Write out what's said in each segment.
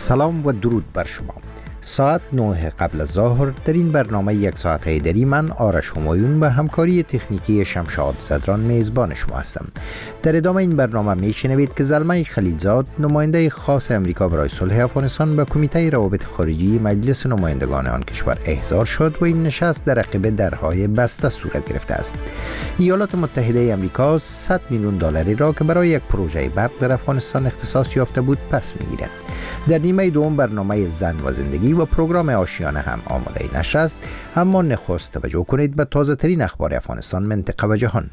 سلام و درود بر شما. ساعت 9 قبل از ظهر در این برنامه یک ساعت هیدری من آرش همایون به همکاری تکنیکی شمشاد زدران میزبان شما هستم. در ادامه این برنامه میشنوید که زلمه خلیلزاد نماینده خاص امریکا برای صلح افغانستان به کمیته روابط خارجی مجلس نمایندگان آن کشور احضار شد و این نشست در عقب درهای بسته صورت گرفته است. ایالات متحده امریکا 100 میلیون دلاری را که برای یک پروژه برق در افغانستان اختصاص یافته بود پس میگیرد. در نیمه دوم برنامه زن و زندگی و پروگرام آشیانه هم آماده نشر است، اما نخست توجه کنید به تازه ترین اخبار افغانستان، منطقه و جهان.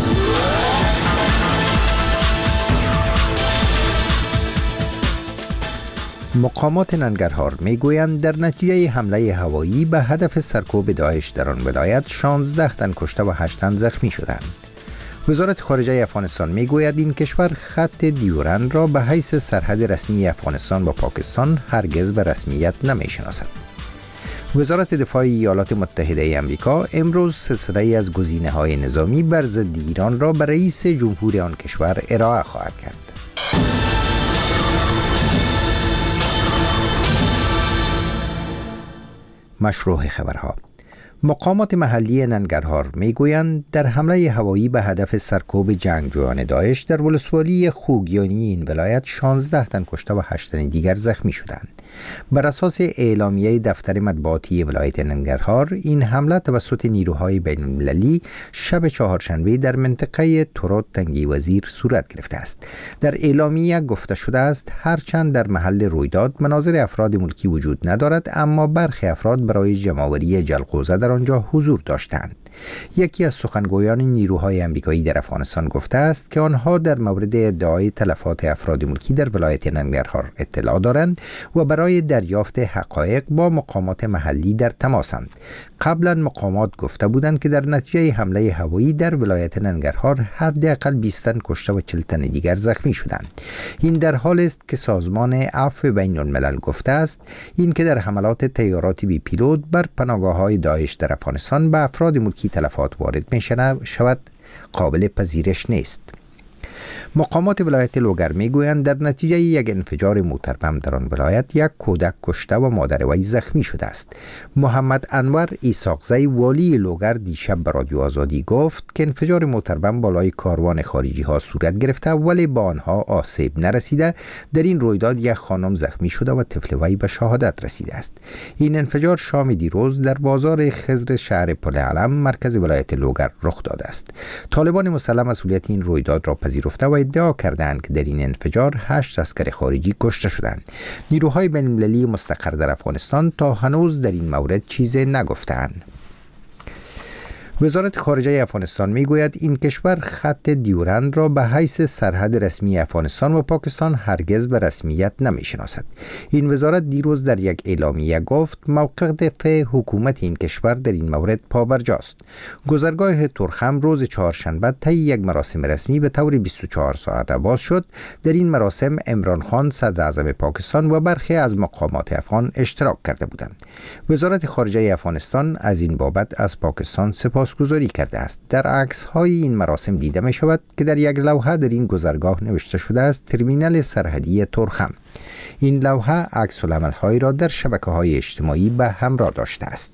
مقامات ننگرهار میگویند در نتیجه حمله هوایی به هدف سرکوب داعش در آن ولایت 16 تن کشته و 8 تن زخمی شدند. وزارت خارجه افغانستان میگوید این کشور خط دیورند را به حیث سرحد رسمی افغانستان با پاکستان هرگز به رسمیت نمیشناسد. وزارت دفاع ایالات متحده امریکا امروز سلسله از گزینه‌های نظامی بر ضد ایران را به رئیس جمهور آن کشور ارائه خواهد کرد. مشروع خبرها. مقامات محلی ننگرهار میگویند در حمله هوایی به هدف سرکوب جنگجویان داعش در ولسوالی خوگیانی این ولایت 16 تن کشته و 8 تن دیگر زخمی شدند. بر اساس اعلامیه دفتر مطبوعاتی ولایت ننگرهار، این حمله توسط نیروهای بین‌المللی شب چهارشنبه در منطقه تروت تنگی وزیر صورت گرفته است. در اعلامیه گفته شده است هرچند در محل رویداد مناظر افراد ملکی وجود ندارد، اما برخی افراد برای جمع‌آوری جلغوزه در آنجا حضور داشتند. یکی از سخنگویان نیروهای آمریکایی در افغانستان گفته است که آنها در مورد ادعای تلفات افراد ملکی در ولایت ننگرهار اطلاع دارند و برای دریافت حقایق با مقامات محلی در تماسند. قبلا مقامات گفته بودند که در نتیجه حمله هوایی در ولایت ننگرهار حداقل 20 تن کشته و 40 تن دیگر زخمی شدند. این در حالی است که سازمان عفو بین الملل گفته است این که در حملات طیارات بی پیلوت بر پناهگاه‌های داعش در افغانستان به افراد ملکی تلفات وارد می‌شود قابل پذیرش نیست. مقامات ولایت لوگر میگویند در نتیجه یک انفجار موتربم در آن ولایت یک کودک کشته و مادر وی زخمی شده است. محمد انور ایساقزی والی لوگر دیشب به رادیو آزادی گفت که انفجار موتربم بالای کاروان خارجی ها صورت گرفته ولی با آنها آسیب نرسیده. در این رویداد یک خانم زخمی شده و طفل وی به شهادت رسیده است. این انفجار شام دیروز در بازار خضر شهر پل علم مرکز ولایت لوگر رخ داده است. طالبان مسلح مسئولیت این رویداد را پذیرفته و ادعا کردند که در این انفجار 8 عسکر خارجی کشته شدند. نیروهای بین‌المللی مستقر در افغانستان تا هنوز در این مورد چیزی نگفتند. وزارت خارجه افغانستان میگوید این کشور خط دیورند را به حیث سرحد رسمی افغانستان و پاکستان هرگز به رسمیت نمیشناسد. این وزارت دیروز در یک اعلامیه گفت موقف حکومت این کشور در این مورد پابرجاست. گذرگاه ترخم روز چهارشنبه طی یک مراسم رسمی به طور 24 ساعته باز شد. در این مراسم عمران خان صدر اعظم پاکستان و برخی از مقامات افغان اشتراک کرده بودند. وزارت خارجه افغانستان از این بابت از پاکستان سپاسگزاری کرده است. در عکس‌های این مراسم دیده می شود که در یک لوحه در این گذرگاه نوشته شده است ترمینال سرحدی ترخم. این لوحه عکس‌العمل‌هایی را در شبکه‌های اجتماعی به همراه داشته است.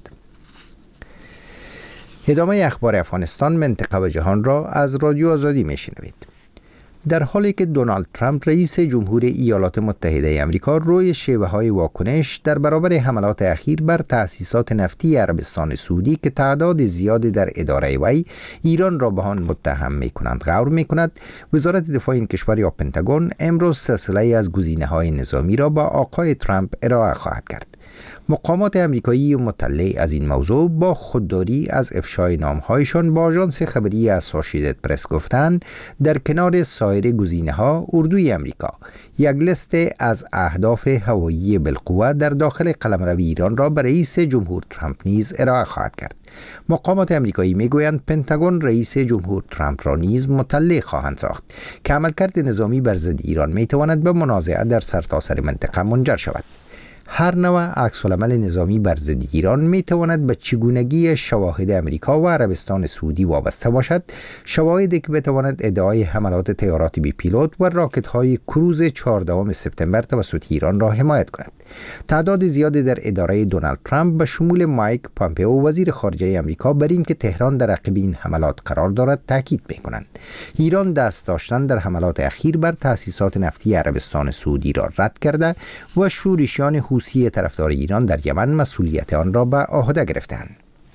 ادامه اخبار افغانستان، منطقه و جهان را از رادیو آزادی میشنوید. در حالی که دونالد ترامپ رئیس جمهور ایالات متحده آمریکا روی شیوه‌های واکنش در برابر حملات اخیر بر تأسیسات نفتی عربستان سعودی که تعداد زیادی در اداره وی ایران را به آن متهم می‌کنند غور می‌کند، وزارت دفاع این کشور یا پنتاگون امروز سلسله از گزینه‌های نظامی را با آقای ترامپ ارائه خواهد کرد. مقامات آمریکایی مطلع از این موضوع با خودداری از افشای نام‌هایشان با آژانس خبری اسوسییتد پرس گفتند در کنار سایر گزینه‌ها اردوی آمریکا یک لیست از اهداف هوایی بالقوه در داخل قلمرو ایران را به رئیس جمهور ترامپ نیز ارائه خواهد کرد. مقامات آمریکایی میگویند پنتاگون رئیس جمهور ترامپ را نیز مطلع خواهند ساخت که عملکرد نظامی بر ضد ایران میتواند به منازعه در سرتاسر منطقه منجر شود. هر نوع عکس‌العمل نظامی بر ضد ایران میتواند به چگونگی شواهد امریکا و عربستان سعودی وابسته باشد، شواهدی که بتواند ادعای حملات طیارات بی پیلوت و راکت‌های کروز 14 سپتامبر توسط ایران را حمایت کند. تعداد زیادی در اداره دونالد ترامپ به شمول مایک پامپئو وزیر خارجه امریکا بر این که تهران در عقب این حملات قرار دارد تاکید می‌کنند. ایران دست داشتن در حملات اخیر بر تأسیسات نفتی عربستان سعودی را رد کرده و شورشیان حوثی طرفدار ایران در یمن مسئولیت آن را به عهده گرفتند.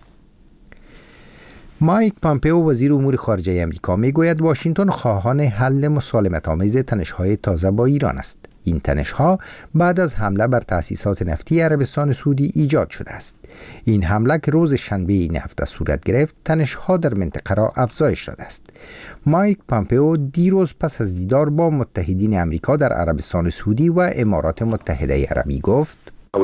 مایک پامپئو وزیر امور خارجه امریکا میگوید واشنگتن خواهان حل مسالمت‌آمیز تنش‌های تازه با ایران است. این تنش‌ها بعد از حمله بر تأسیسات نفتی عربستان سعودی ایجاد شده است. این حمله که روز شنبه این هفته صورت گرفت، تنش‌ها در منطقه را افزایش داده است. مایک پامپئو دیروز پس از دیدار با متحدین امریکا در عربستان سعودی و امارات متحده عربی گفت: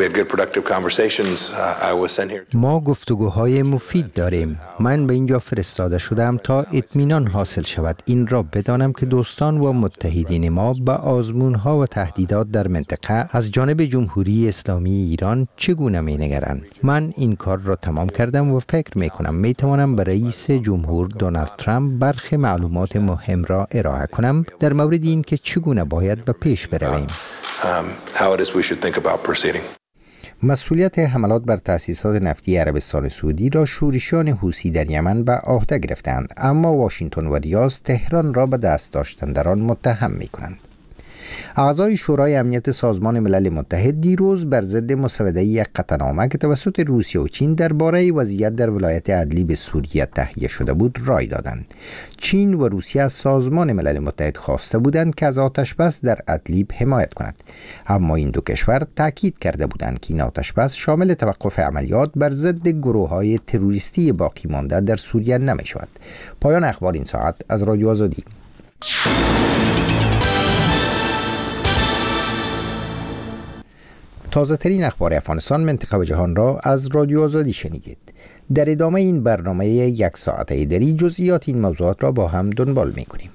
ما گفتگوهای مفید داریم. من به اینجا فرستاده شدم تا اطمینان حاصل شود. این را بدانم که دوستان و متحدین ما به آزمونها و تهدیدات در منطقه از جانب جمهوری اسلامی ایران چگونه می‌نگرند. من این کار را تمام کردم و فکر می‌کنم می‌توانم به رئیس جمهور دونالد ترامپ برخی معلومات مهم را ارائه کنم در مورد این که چگونه باید به پیش برویم. مسئولیت حملات بر تأسیسات نفتی عربستان سعودی را شورشیان حوثی در یمن به عهده گرفتند، اما واشنگتن و ریاض تهران را به دست داشتن در آن متهم می‌کنند. اعضای شورای امنیت سازمان ملل متحد دیروز بر ضد مسوده یک قطعنامه که توسط روسیه و چین درباره وضعیت در ولایت ادلیب سوریه تهیه شده بود رای دادند. چین و روسیه از سازمان ملل متحد خواسته بودند که از آتش‌بس در ادلیب حمایت کند، اما این دو کشور تاکید کرده بودند که این آتش‌بس شامل توقف عملیات بر ضد گروه‌های تروریستی باقی مانده در سوریه نمی‌شود. پایان اخبار این ساعت از رادیو آزادی. تازه ترین اخبار افغانستان، منطقه و جهان را از رادیو آزادی شنیدید. در ادامه این برنامه یک ساعته دری جزئیات این موضوعات را با هم دنبال می کنیم.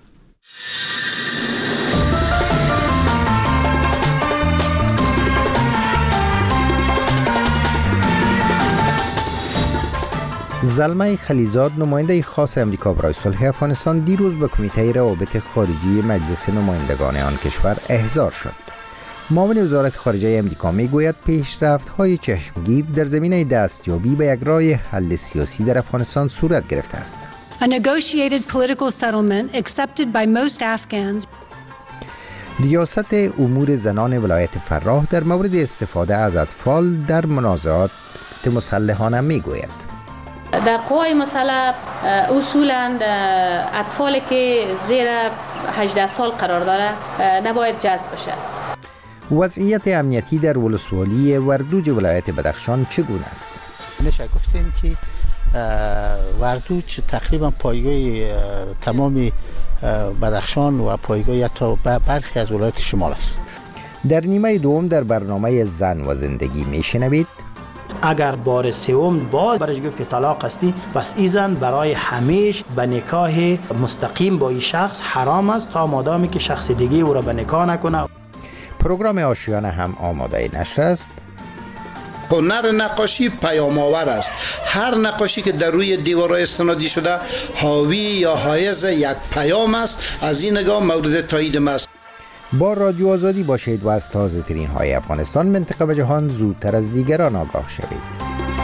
زلمه خلیلزاد، نماینده خاص امریکا برای صلح افغانستان، دیروز به کمیته روابط خارجی مجلس نمایندگان آن کشور احضار شد. معاون وزارت خارجه امریکا میگوید پیشرفت‌های چشمگیر در زمینه دستیابی به یک راه حل سیاسی در افغانستان صورت گرفته است. A negotiated political settlement accepted by most Afghans. ریاست امور زنان ولایت فراه در مورد استفاده از اطفال در منازعات مسلحانه میگوید: در قوای مسلح اصولاً اطفالی که زیر 18 سال قرار داره نباید جذب بشه. وضعیت امنیتی در ولسوالی وردوج ولایت بدخشان چگونه است؟ میشه گفتیم که وردوج تقریبا پایگاه تمام بدخشان و پایگاه حتی برخی از ولایت شمال است. در نیمه دوم در برنامه زن و زندگی میشنوید: اگر بار سوم باز برش گفت که طلاق هستی، پس این زن برای همیشه به نکاح مستقیم با این شخص حرام است تا مادامی که شخص دیگه او را به نکاح نکنه. پروگرام آشیانه هم آماده نشر است. هنر نقاشی پیام آور است. هر نقاشی که در روی دیوارهای استنادی شده حاوی یا حائز یک پیام است. از این نگاه مورد تایید است. با رادیو آزادی باشید و از تازه ترین های افغانستان، منطقه و جهان زودتر از دیگران آگاه شوید.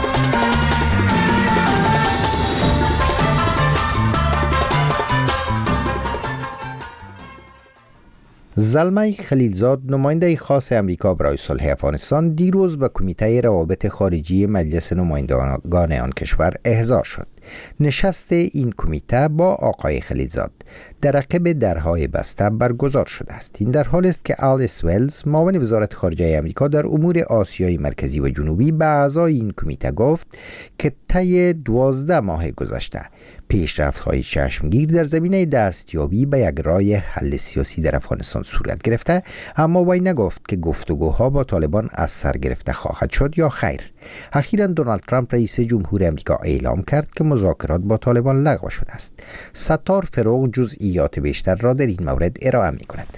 زلمه خلیلزاد، نماینده خاص امریکا برای صلح افغانستان، دیروز به کمیته روابط خارجی مجلس نمایندگان آن کشور احضار شد. نشست این کمیته با آقای خلیلزاد در عقب درهای بسته برگزار شده است. این در حال است که آلیس ولز، معاون وزارت خارجه امریکا در امور آسیای مرکزی و جنوبی، به اعضای این کمیته گفت که طی 12 ماه گذشته پیشرفت‌های چشمگیر در زمینه دستیابی به یک راه حل سیاسی در افغانستان صورت گرفته، اما وی نگفت که گفتگوها با طالبان از سر گرفته خواهد شد یا خیر. اخیراً دونالد ترامپ رئیس جمهور امریکا اعلام کرد که مذاکرات با طالبان لغو شده است. ستار فروغ جزئیات بیشتر را در این مورد ارائه می‌کند.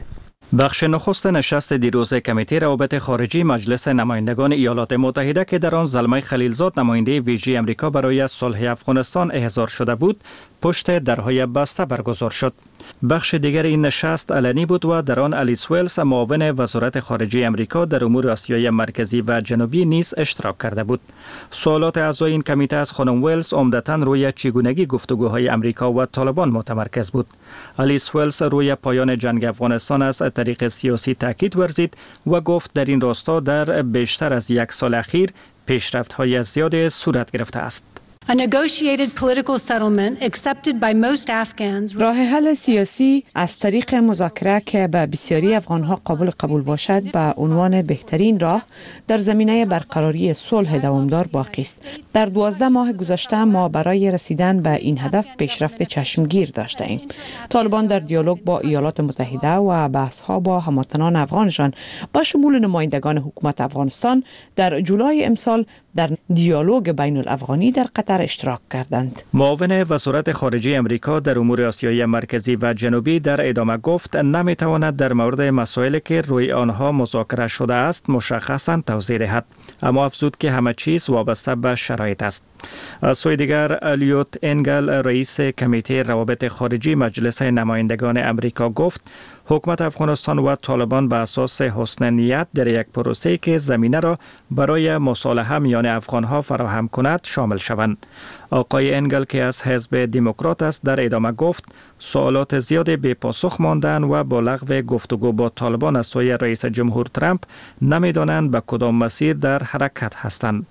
بخش نخست نشست دیروز کمیته روابط خارجی مجلس نمایندگان ایالات متحده که در آن زلمه خلیلزاد نماینده ویژه امریکا برای صلح افغانستان احضار شده بود، پشت درهای بسته برگزار شد. بخش دیگر این نشست علنی بود و در آن الیس ویلز معاون وزارت خارجه امریکا در امور آسیای مرکزی و جنوبی نیز اشتراک کرده بود. سوالات اعضای این کمیته از خانم ویلز عمدتاً روی چگونگی گفتگوهای امریکا و طالبان متمرکز بود. الیس ویلز روی پایان جنگ افغانستان از طریق سیاسی تاکید ورزید و گفت در این راستا در بیشتر از یک سال اخیر پیشرفت‌های زیاد صورت گرفته است. A negotiated political settlement accepted by most Afghans. راه حل سیاسی از طریق مذاکره که به بسیاری افغانها قبول باشد به عنوان بهترین راه در زمینه برقراری صلح دوامدار باقی است. در 12 ماه گذشته ما برای رسیدن به این هدف پیشرفت چشمگیر داشته ایم. طالبان در دیالوگ با ایالات متحده و بحث‌ها با هموطنان افغانشان با شمول نمایندگان حکومت افغانستان در جولای امسال در دیالوگ بین الافغانی در قطر اشتراک کردند. معاون وزارت خارجه امریکا در امور آسیای مرکزی و جنوبی در ادامه گفت نمیتواند در مورد مسائلی که روی آنها مذاکره شده است مشخصاً توضیح دهد، اما افزود که همه چیز وابسته به شرایط است. از سوی دیگر الیوت انگل رئیس کمیته روابط خارجی مجلس نمایندگان امریکا گفت حکومت افغانستان و طالبان به اساس حسن نیت در یک پروسه که زمینه را برای مصالحه میان افغانها فراهم کند شامل شوند. آقای انگل که از حزب دموکرات است در ادامه گفت سوالات زیاد بی پاسخ ماندن و با لغو گفتگو با طالبان از سوی رئیس جمهور ترامپ نمیدانند به کدام مسیر در حرکت هستند.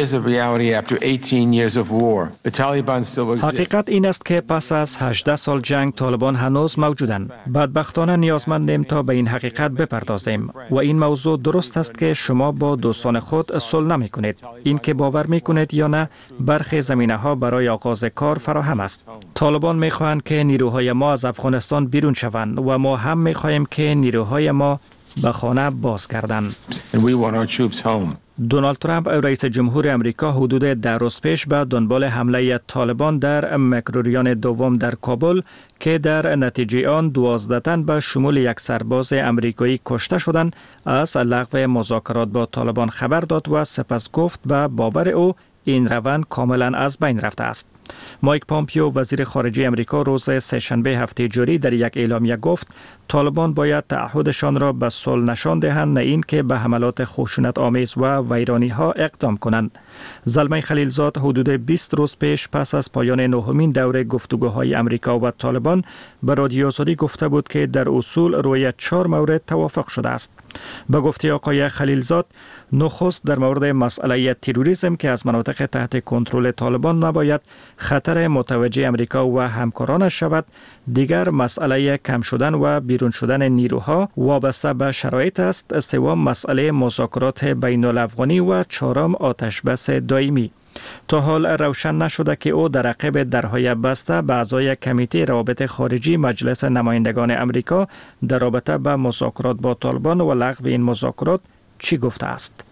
حقیقت این است که پس از 18 سال جنگ طالبان هنوز موجودند. بدبختانه نیازمندیم تا به این حقیقت بپردازیم و این موضوع درست است که شما با دوستان خود صلح نمی کنید. این که باور می کنید یا نه برخی زمینه ها برای آغاز کار فراهم است. طالبان می خواهند که نیروهای ما از افغانستان بیرون شوند و ما هم می خواهیم که نیروهای ما به خانه بازگردند. دونالد ترامپ رئیس جمهور امریکا حدود 10 روز پیش به دنبال حمله طالبان در مکروریان دوم در کابل که در نتیجه آن 12 تن به شمول یک سرباز امریکایی کشته شدند از لغو مذاکرات با طالبان خبر داد و سپس گفت به باور او این روند کاملا از بین رفته است. مایک پامپیو وزیر خارجه امریکا روز سه‌شنبه هفته جاری در یک اعلامیه گفت طالبان باید تعهدشان را به صلح نشان دهند، نه این که به حملات خشونت آمیز و ویرانی ها اقدام کنند. زلمه خلیلزاد حدود 20 روز پیش پس از پایان نهمین دوره گفتگوهای امریکا و طالبان به رادیو آزادی گفته بود که در اصول روی 4 مورد توافق شده است. به گفته آقای خلیلزاد نخست در مورد مسئله تروریسم که از مناطق تحت کنترل طالبان نباید خطر متوجه امریکا و همکارانش شود. دیگر مسئله کم شدن و بیرون شدن نیروها وابسته به شرایط است. سوم مسئله مذاکرات بین الافغانی و چهارم آتش بس دائمی. تا حال روشن نشده که او در عقب درهای بسته به اعضای کمیته روابط خارجی مجلس نمایندگان امریکا در رابطه به مذاکرات با طالبان و لغو این مذاکرات چی گفته است.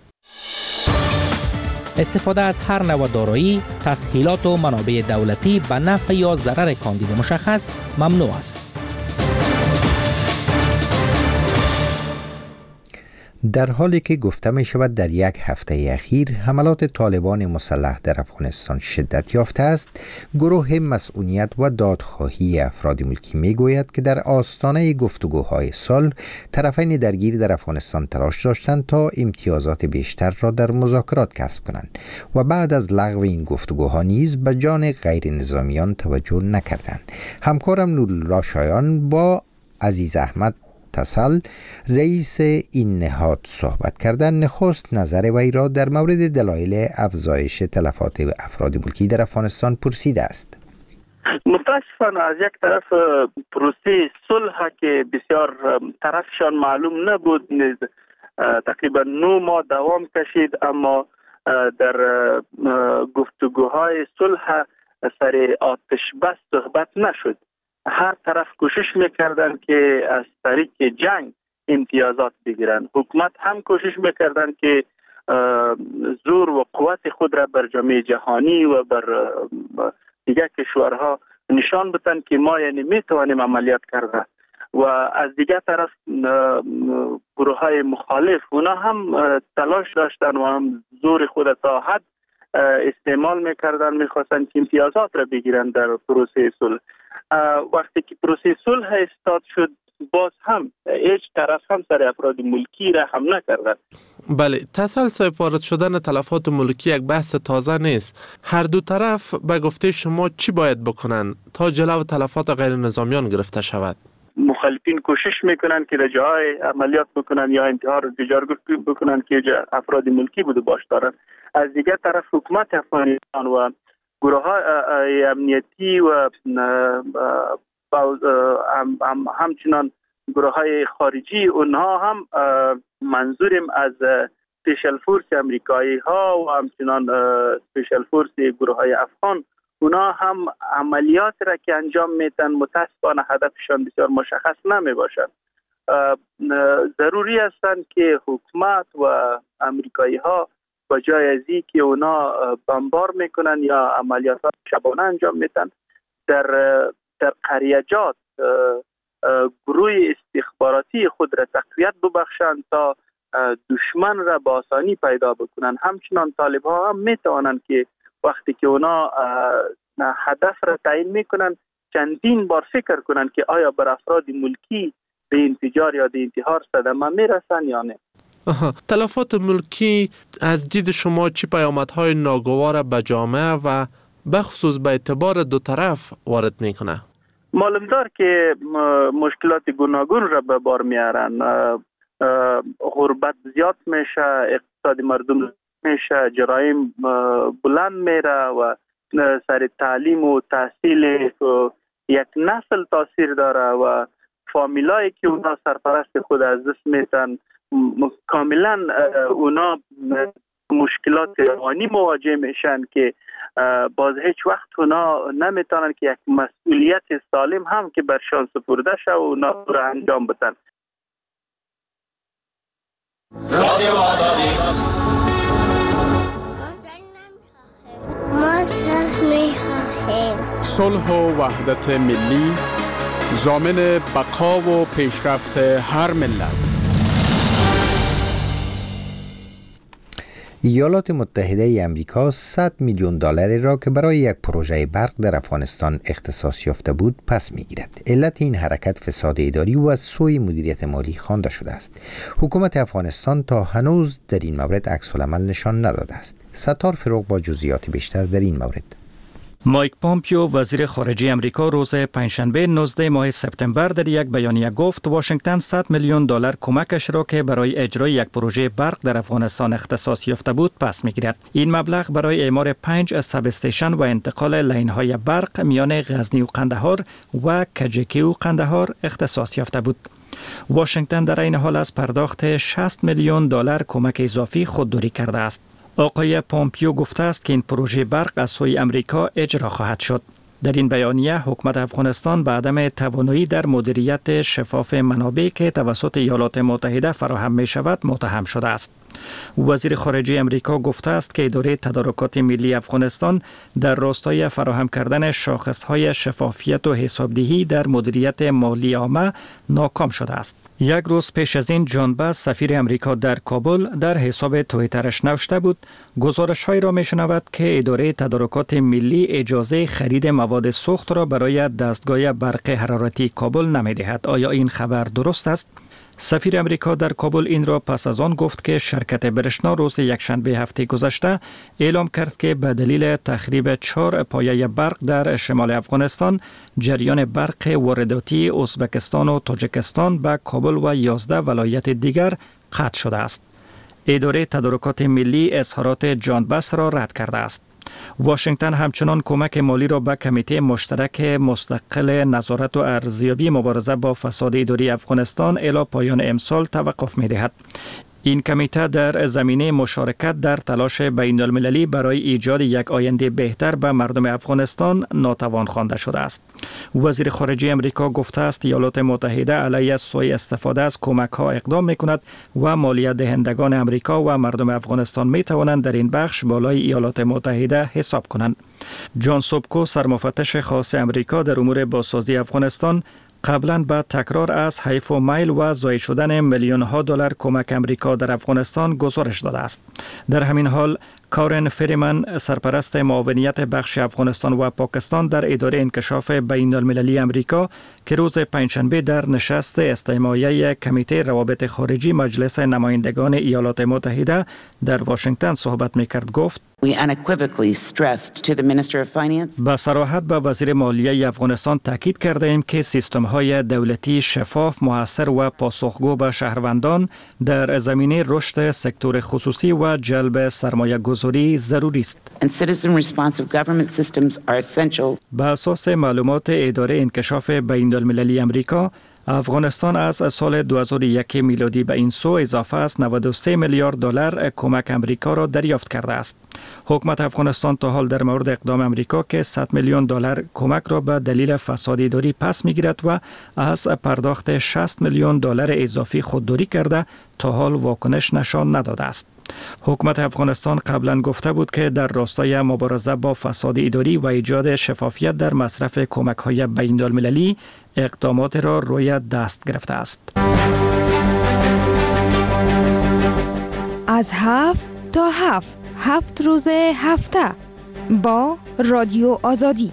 استفاده از هر نوع دارایی، تسهیلات و منابع دولتی به نفع یا ضرر کاندید مشخص ممنوع است. در حالی که گفته می شود در یک هفته اخیر حملات طالبان مسلح در افغانستان شدت یافته است، گروه مسئولیت و دادخواهی افراد ملکی می گوید که در آستانه گفتگوهای صلح طرفین درگیر در افغانستان تلاش داشتند تا امتیازات بیشتر را در مذاکرات کسب کنند و بعد از لغو این گفتگوها نیز به جان غیر نظامیان توجه نکردند. همکارم نورالله شایان با عزیز احمد تصل رئیس این نهاد صحبت کردن. نخست نظر وی را در مورد دلایل افزایش تلفات افراد ملکی در افغانستان پرسیده است. متاسفانه از یک طرف پروسه صلح که بسیار طرفشان معلوم نبود تقریبا 9 ماه دوام کشید، اما در گفتگوهای صلح سر آتش بس صحبت نشد. هر طرف کوشش میکردن که از طریق جنگ امتیازات بگیرن. حکومت هم کوشش میکردن که زور و قوت خود را بر جامعه جهانی و بر دیگر کشورها نشان بدن که ما یعنی میتوانیم عملیات کرده. و از دیگر طرف گروه های مخالف اونا هم تلاش داشتن و هم زور خود تا حد استعمال میکردن، میخواستن که امتیازات را بگیرن در پروسه صلح. وقتی که پروسه صلح استارت شد باز هم هیچ طرف هم سر افراد ملکی را هم نکردن. بله، تسلسل وارد شدن تلفات ملکی یک بحث تازه نیست. هر دو طرف به گفته شما چی باید بکنن تا جلو تلفات غیر نظامیان گرفته شود؟ مخالفین کوشش میکنن که رجای عملیات بکنن یا انتحار جارگوشی بکنن که افراد ملکی بوده باش دارن. از دیگر طرف حکومت افغانستان و گروه های امنیتی و همچنان گروه های خارجی اونها هم منظورم از سپیشل فورس امریکایی ها و همچنان سپیشل فورس گروه های افغان، اونا هم عملیات را که انجام میتن متاسفانه هدفشان بسیار مشخص نمی باشند. ضروری هستند که حکومت و امریکایی ها با جای از این که اونا بمبار میکنن یا عملیات شبانه انجام میتن، در قریجات گروه استخباراتی خود را تقویت ببخشند تا دشمن را با آسانی پیدا بکنن. همچنان طالب ها هم میتوانند که وقتی که اونا هدف را تعیین میکنن چندین بار فکر کنن که آیا بر افراد ملکی به انفجار یا به انتحار صدمه میرسن یا نه. تلفات ملکی از دید شما چی پیامدهای ناگوار به جامعه و بخصوص به اعتبار دو طرف وارد میکنه؟ معلوم دار که مشکلات گوناگون را به بار میارن. غربت زیاد میشه، اقتصاد مردم میشه، جرایم بلند میره و سر تعلیم و تحصیل یک نسل تاثیر داره و فامیلایی که اونا سرپرست خود از دست میتن کاملا اونا مشکلات روانی مواجه میشن که باز هیچ وقت اونا نمیتونن که یک مسئولیت سالم هم که برشان سپرده شه و اونا را انجام بدن. رادیو آزادی ما می‌خواهیم صلح و وحدت ملی ضامن بقا و پیشرفت هر ملت. ایالات متحده ای آمریکا 100 میلیون دلاری را که برای یک پروژه برق در افغانستان اختصاص یافته بود پس میگیرد. علت این حرکت فساد اداری و از سوی مدیریت مالی خوانده شده است. حکومت افغانستان تا هنوز در این مورد عکس‌العمل نشان نداده است. ستار فروغ با جزئیات بیشتر در این مورد. مایک پومپیو وزیر خارجه امریکا روز پنجشنبه 19 ماه سپتامبر در یک بیانیه گفت واشنگتن 100 میلیون دلار کمکش را که برای اجرای یک پروژه برق در افغانستان اختصاص یافته بود پس میگیرد. این مبلغ برای اعمار 5 ساب استیشن و انتقال لاین‌های برق میان غزنی و قندهار و کجکی و قندهار اختصاص یافته بود. واشنگتن در این حال از پرداخت 60 میلیون دلار کمک اضافی خودداری کرده است. آقای پومپیو گفته است که این پروژه برق از سوی امریکا اجرا خواهد شد. در این بیانیه حکومت افغانستان به عدم توانایی در مدیریت شفاف منابع که توسط ایالات متحده فراهم می شود متهم شده است. وزیر خارجه امریکا گفته است که اداره تدارکات ملی افغانستان در راستای فراهم کردن شاخصهای شفافیت و حسابدهی در مدیریت مالی عامه ناکام شده است. یک روز پیش از این جان باس سفیر امریکا در کابل در حساب توییترش نوشته بود گزارش‌هایی را می‌شنود که اداره تدارکات ملی اجازه خرید مواد سوخت را برای دستگاه برق حرارتی کابل نمی‌دهد. آیا این خبر درست است؟ سفیر امریکا در کابل این را پس از آن گفت که شرکت برشنا روز یکشنبه هفته گذشته اعلام کرد که به دلیل تخریب 4 پایه برق در شمال افغانستان جریان برق وارداتی ازبکستان و تاجیکستان به کابل و 11 ولایت دیگر قطع شده است. اداره تدارکات ملی اظهارات جان باس را رد کرده است. واشنگتن همچنان کمک مالی را به کمیته مشترک مستقل نظارت و ارزیابی مبارزه با فساد اداری افغانستان الی پایان امسال توقف می‌دهد. این کمیته در زمینه مشارکت در تلاش بین المللی برای ایجاد یک آینده بهتر به مردم افغانستان ناتوان خوانده شده است. وزیر خارجه امریکا گفته است ایالات متحده علیه سوء استفاده از کمک‌ها اقدام می‌کند و مالیات دهندگان امریکا و مردم افغانستان می‌توانند در این بخش بالای ایالات متحده حساب کنند. جان سوبکو سرمفتش خاص امریکا در امور بازسازی افغانستان قبلا به تکرار از حیف و میل و ضایع شدن میلیون ها دلار کمک امریکا در افغانستان گزارش داده است. در همین حال کارن فریمن، سرپرست معاونیت بخش افغانستان و پاکستان در اداره انکشاف بین المللی امریکا که روز پنجشنبه در نشست استماعیه کمیته روابط خارجی مجلس نمایندگان ایالات متحده در واشنگتن صحبت می‌کرد، گفت We unequivocally stressed to the Minister of Finance. با صراحت به وزیر مالیه افغانستان تاکید کرده ایم که سیستم‌های دولتی شفاف، مؤثر و پاسخگو به شهروندان در زمینه رشد سکتور خصوصی و جلب سرمایه‌گذاری ضروری است. And citizen-responsive government systems are essential. به اساس معلومات اداره انکشاف بین المللی امریکا، افغانستان از سال 2001 میلادی به این سو اضافه از 93 میلیارد دلار کمک امریکا را دریافت کرده است. حکومت افغانستان تا حال در مورد اقدام امریکا که 100 میلیون دلار کمک را به دلیل فساد اداری پس میگیرد و از پرداخت 60 میلیون دلار اضافی خودداری کرده تا حال واکنش نشان نداده است. حکومت افغانستان قبلا گفته بود که در راستای مبارزه با فساد اداری و ایجاد شفافیت در مصرف کمک‌های بین‌المللی اقدامات را روی دست گرفته است. از 7 تا 7 روز هفته با رادیو آزادی.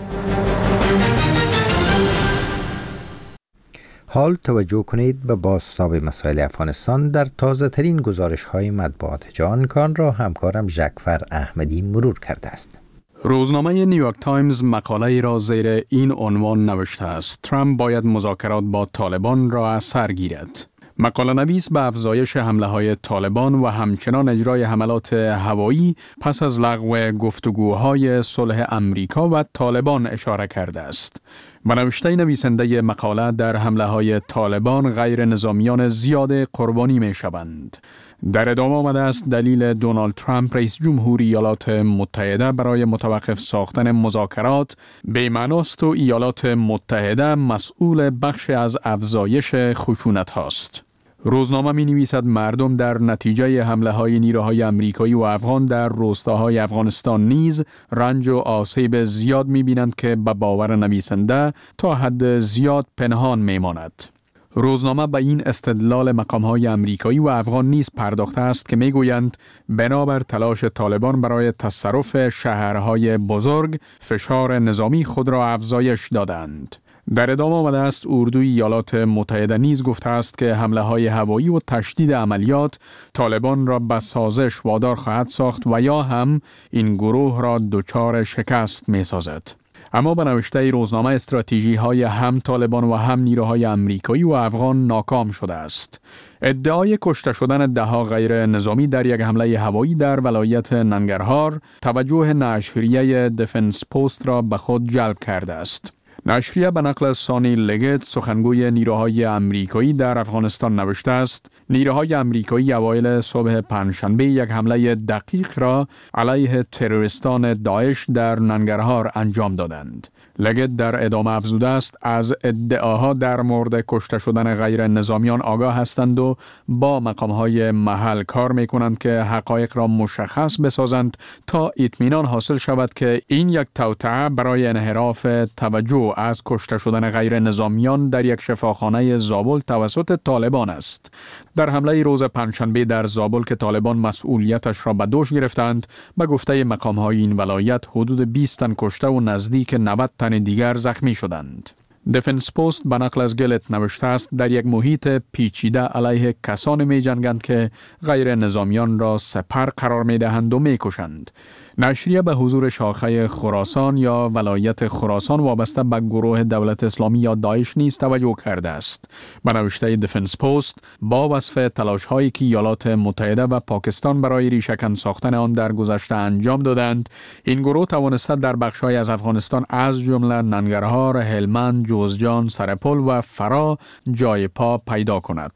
حال توجه کنید به بازتاب مسائل افغانستان در تازه ترین گزارش های مطبوعات جهان. کان را همکارم ژکفر احمدی مرور کرده است. روزنامه نیویورک تایمز مقاله را زیر این عنوان نوشته است: ترامپ باید مذاکرات با طالبان را سر گیرد. مقاله نویس به افزایش حمله های طالبان و همچنان اجرای حملات هوایی پس از لغو گفتگوهای صلح امریکا و طالبان اشاره کرده است. به نوشته نویسنده مقاله، در حمله های طالبان غیر نظامیان زیاد قربانی می شوند. در ادامه آمده است دلیل دونالد ترامپ رئیس جمهور ایالات متحده برای متوقف ساختن مذاکرات بی‌معناست و ایالات متحده مسئول بخش از افزایش خشونت هاست. روزنامه می نویسد مردم در نتیجه حمله های نیروهای امریکایی و افغان در روستاهای افغانستان نیز رنج و آسیب زیاد می بینند که به باور نویسنده تا حد زیاد پنهان می ماند. روزنامه به این استدلال مقام‌های امریکایی و افغان نیز پرداخته است که می‌گویند بنابر تلاش طالبان برای تصرف شهرهای بزرگ فشار نظامی خود را افزایش دادند. در ادامه آمده است اردوی ایالات متحده نیز گفته است که حمله‌های هوایی و تشدید عملیات طالبان را به سازش وادار خواهد ساخت و یا هم این گروه را دچار شکست می‌سازد. اما به نوشته روزنامه استراتژی‌های هم طالبان و هم نیروهای امریکایی و افغان ناکام شده است. ادعای کشته شدن ده‌ها غیر نظامی در یک حمله هوایی در ولایت ننگرهار توجه نشریه دفنس پست را به خود جلب کرده است. نشریه به نقل سانی لگت، سخنگوی نیروهای امریکایی در افغانستان نوشته است: نیروهای امریکایی اوایل صبح پنجشنبه یک حمله دقیق را علیه تروریستان داعش در ننگرهار انجام دادند. لگت در ادامه افزوده است از ادعاها در مورد کشته شدن غیر نظامیان آگاه هستند و با مقامهای محل کار می کنند که حقایق را مشخص بسازند تا اطمینان حاصل شود که این یک توطئه برای انحراف توجه از کشته شدن غیر نظامیان در یک شفاخانه زابل توسط طالبان است. در حمله روز پنجشنبه در زابل که طالبان مسئولیتش را به دوش گرفتند، به گفته مقام‌های این ولایت حدود 20 تن کشته و نزدیک 90 تن دیگر زخمی شدند. دفنس پست به نقل از گلت نوشته است در یک محیط پیچیده علیه کسانی می جنگند که غیر نظامیان را سپر قرار می دهند و می کشند. نشریه به حضور شاخه خراسان یا ولایت خراسان وابسته به گروه دولت اسلامی یا داعش نیز توجه کرده است. به نوشته دفنس پست، با وصف تلاش‌هایی که ایالات متحده و پاکستان برای ریشه‌کن ساختن آن در گذشته انجام دادند، این گروه توانسته در بخش‌های از افغانستان از جمله ننگرهار، هلمند، جوزجان، سرپل و فرا جای پا پیدا کند.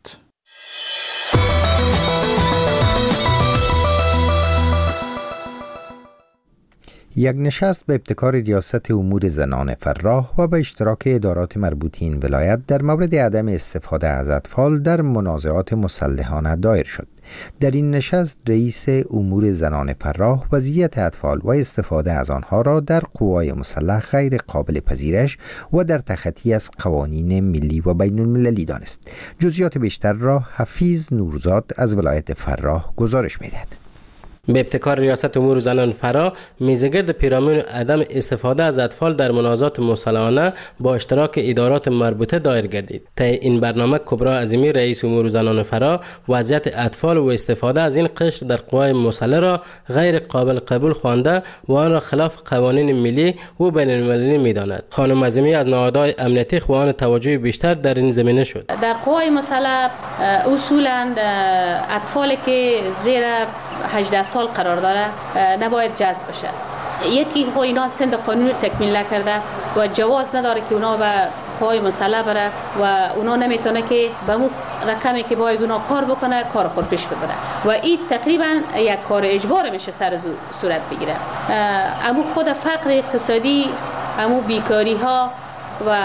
یک نشست به ابتکار ریاست امور زنان فراه و به اشتراک ادارات مربوطه این ولایت در مورد عدم استفاده از اطفال در منازعات مسلحانه دایر شد. در این نشست رئیس امور زنان فراه وضعیت اطفال و استفاده از آنها را در قوای مسلح غیر قابل پذیرش و در تخطی از قوانین ملی و بین المللی دانست. جزئیات بیشتر را حفیظ نورزاد از ولایت فراه گزارش می‌دهد. به ابتکار ریاست امور زنان فرا میزگرد پیرامون عدم استفاده از اطفال در منازعات مسلحانه با اشتراک ادارات مربوطه دایر گردید. طی این برنامه کبرا عظیمی رئیس امور زنان فرا وضعیت اطفال و استفاده از این قشر در قوای مسلح را غیر قابل قبول خوانده و آن را خلاف قوانین ملی و بین المللی میداند. خانم عظیمی از نهادهای امنیتی خواهان توجه بیشتر در این زمینه شد. در قوای مسلح اصولا اطفالی که زیر 18 سال قرار داره نباید جذب بشه. یکی خو اینا سند قانون تکمیل نکرده و جواز نداره که اونا به قوای مسلح بره و اونا نمیتونه که به مو رقمی که باید اونا کار بکنه کار خود پیش ببره و این تقریبا یک کار اجبار میشه سر صورت بگیره. امو خود فقر اقتصادی، امو بیکاری ها و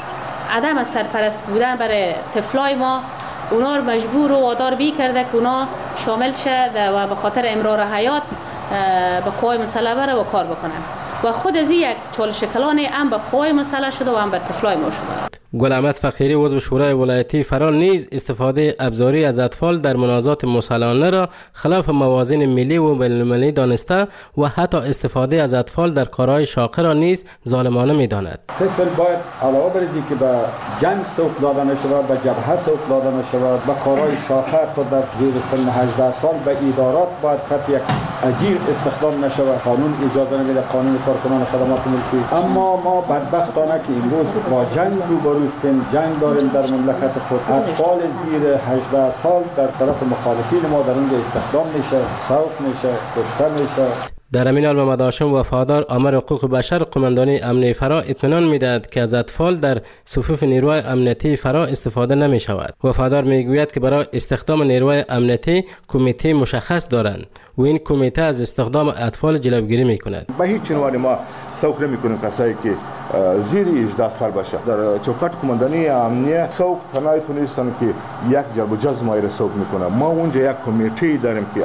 عدم سرپرست بودن برای طفلای ما اونا رو مجبور و وادار بی کرده که اونا شامل شد و به خاطر امرار حیات به قوای مسلح بره و کار بکنن و خود از یک چالش کلان هم به قوای مسلح شده و هم به طفلای ما شده. گل احمد فقیری عضو شورای ولایتی فرا نیز استفاده ابزاری از اطفال در منازعات مسلحانه را خلاف موازین ملی و بین المللی دانسته و حتی استفاده از اطفال در کارهای شاقه را نیز ظالمانه می‌داند. طفل باید علاوه بر اینکه به جنگ سوق داده نشود، به جبهه سوق داده نشود، به کارهای شاقه تا در زیر سن 18 سال به ادارات باید خط یک اجیر استخدام نشود. قانون اجازه نمیده، قانون کارکنان خدمات ملکی. اما ما بدبختانه که امروز با جنگ روبرو هستیم، جنگ داریم در مملکت خود. اطفال زیر 18 سال در طرف مخالفین ما در اونجا استخدام میشه، سوق میشه، کشته میشه. در همین حال محمد هاشم وفادار آمر حقوق بشر قماندانی امنیتی فرا اطمینان میدهد که از اطفال در صفوف نیروهای امنیتی فرا استفاده نمی شود. وفادار میگوید که برای استخدام نیروهای امنیتی کمیته مشخص دارند و این کمیته از استخدام اطفال جلوگیری میکند. به هیچ عنوان ما سوق نمیکنیم کسایی که زیر 18 سال باشه. در چوکات قماندانی امنیه سوق تنهایی نیستن که یک جلب و جذب مایره سوق میکنه. ما اونجا یک کمیته داریم که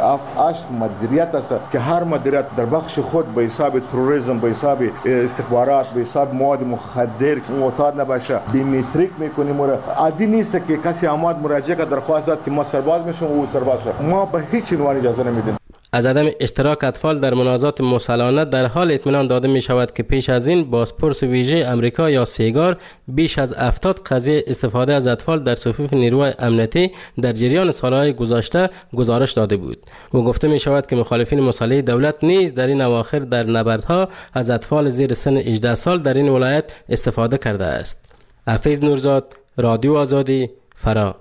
مدیریت است که هر مدیریت در بخش خود به حساب تروریسم، به حساب استخبارات، به حساب مواد مخدر معتاد نباشه بیمتریک میکنیم. و عادی نیست که کسی آمد مراجعه کنه درخواست داد که ما سرباز میشم و سرباز شد. ما به هیچ عنوان اجازه نمیدیم. از عدم اشتراک اطفال در منازعات مسلحانه در حال اطمینان داده می شود که پیش از این بازپرس ویژه امریکا یا سیگار بیش از 70 قضیه استفاده از اطفال در صفوف نیروهای امنیتی در جریان سالهای گذشته گزارش داده بود و گفته می شود که مخالفین مسلح دولت نیز در این اواخر در نبردها از اطفال زیر سن 18 سال در این ولایت استفاده کرده است. حفیظ نورزاد، رادیو آزادی، فرا.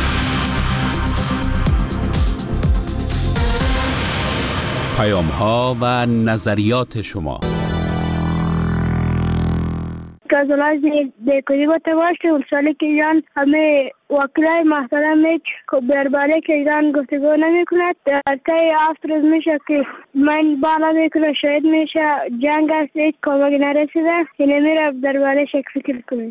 پیام‌ها و نظریات شما. گازولاز بیکاری گفته باشه اون سالی که ایران همه وکلای محترم درباره که ایران گفتگو نمی کند در طی 7 روز میشه که من بالا میکنه شاید میشه جنگ است هیچ کمکی نرسیده اینه میره درباره شک فکر کنید.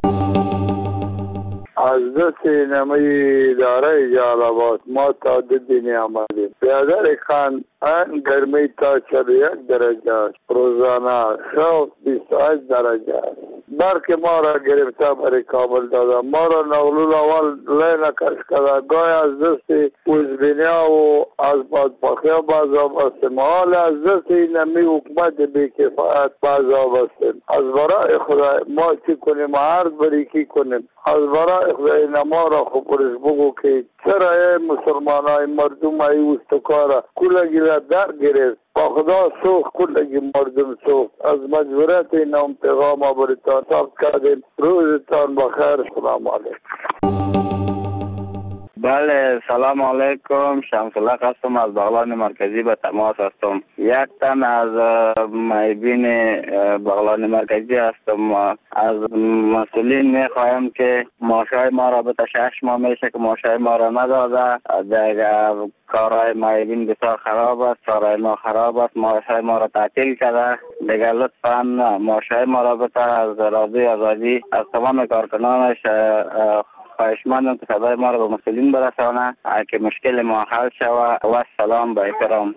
از دست نمایی داره جالبات ما تا دینی آمدیم. بیادر خان ان گرمی تا 41 درجه است. روزانه 28 درجه است. برق ما را گرفته برای کابل داده. ما را نقلول اول لینا کش کرده. گای از دست اوزبینیا و از بادپاخی بازا بستیم. حال از دست نمی حکمت بی کفایت بازا بستیم. از برای خدا ما چی کنیم؟ عرض بری کی کنیم؟ از برای خدای نما را خبرش بگو که چرا مسلمان های مردم های استکاره کلگی را در گرفت با خدا سوخ کلگی مردم سوخ. از مجبورت این هم پیغام برتان سب کردیم. روزتان بخیر. سلام علیکم. بله سلام علیکم، شمس الله هستم از بغلان مرکزی به تماس هستم. یک تن از محبین بغلان مرکزی هستم. از مسئولین میخوایم که ماشای ما را به 6 ماه میشه که ماشای ما را نداده. دیگر کارهای محبین بسیار خراب است، کارهای ما خراب است، ماشای ما را تعطیل کرده. دیگر لطفا ماشای ما را به از رادیو آزادی از تمام کارکنانش خواهشمندم که صدای ما را به مسئولین برسانه که مشکل ما حل شود. و سلام با احترام.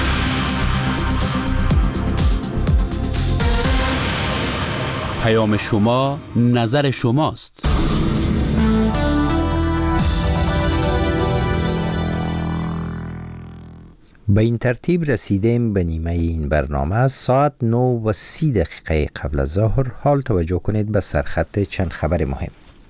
پیام شما نظر شماست. به این ترتیب رسیدیم به نیمه این برنامه. ساعت 9:30 قبل از ظهر. حال توجه کنید به سرخط چند خبر مهم.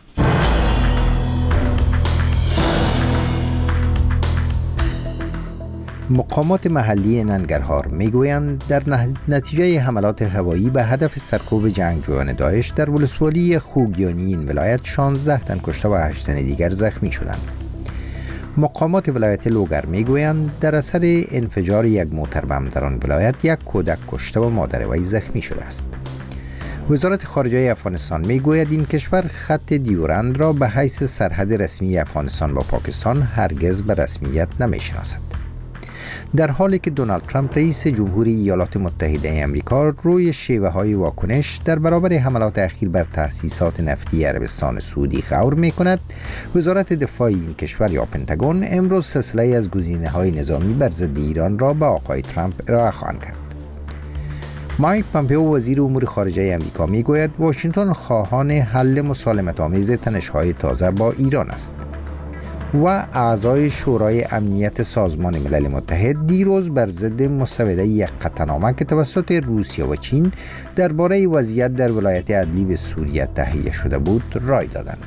مقامات محلی ننگرهار میگویند در نتیجه حملات هوایی به هدف سرکوب جنگجویان داعش در ولسوالی خوگیانی این ولایت 16 تن کشته و 8 تن دیگر زخمی شدند. مقامات ولایت لوگر میگویند در اثر انفجار یک موتر بم در آن ولایت یک کودک کشته و مادر وی زخمی شده است. وزارت خارجه افغانستان میگوید این کشور خط دیورند را به حیث سرحد رسمی افغانستان با پاکستان هرگز به رسمیت نمیشناسد. در حالی که دونالد ترامپ رئیس جمهوری ایالات متحده آمریکا روی شیوه‌های واکنش در برابر حملات اخیر بر تأسیسات نفتی عربستان سعودی غور می‌کند، وزارت دفاع این کشور یا پنتاگون امروز سلسله از گزینه‌های نظامی بر ضد ایران را به آقای ترامپ ارائه خواهد کرد. مایک پامپئو وزیر امور خارجه آمریکا میگوید واشنگتن خواهان حل مسالمت‌آمیز تنش‌های تازه با ایران است. و اعضای شورای امنیت سازمان ملل متحد دیروز بر ضد مسوده یک قطعنامه که توسط روسیه و چین درباره وضعیت در ولایت ادلیب سوریه تهیه شده بود رای دادند.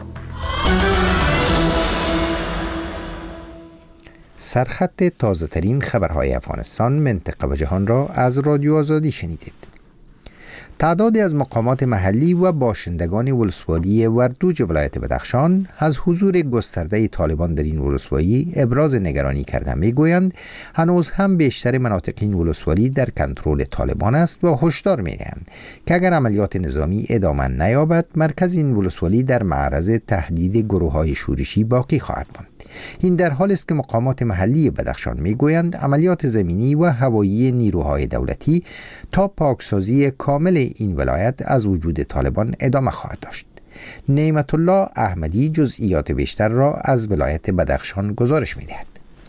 سرخط تازه ترین خبرهای افغانستان، منطقه و جهان را از رادیو آزادی شنیدید. تعدادی از مقامات محلی و باشندگان ولسوالی وردوج ولایت بدخشان از حضور گسترده طالبان در این ولسوالی ابراز نگرانی کردند. میگویند هنوز هم بیشتر مناطق این ولسوالی در کنترل طالبان است و هشدار میدهند که اگر عملیات نظامی ادامه نیابد مرکز این ولسوالی در معرض تهدید گروه‌های شورشی باقی خواهد ماند. این در حالی است که مقامات محلی بدخشان میگویند عملیات زمینی و هوایی نیروهای دولتی تا پاکسازی کامل این ولایت از وجود طالبان ادامه خواهد داشت. نعمت الله احمدی جزئیات بیشتر را از ولایت بدخشان گزارش می‌دهد.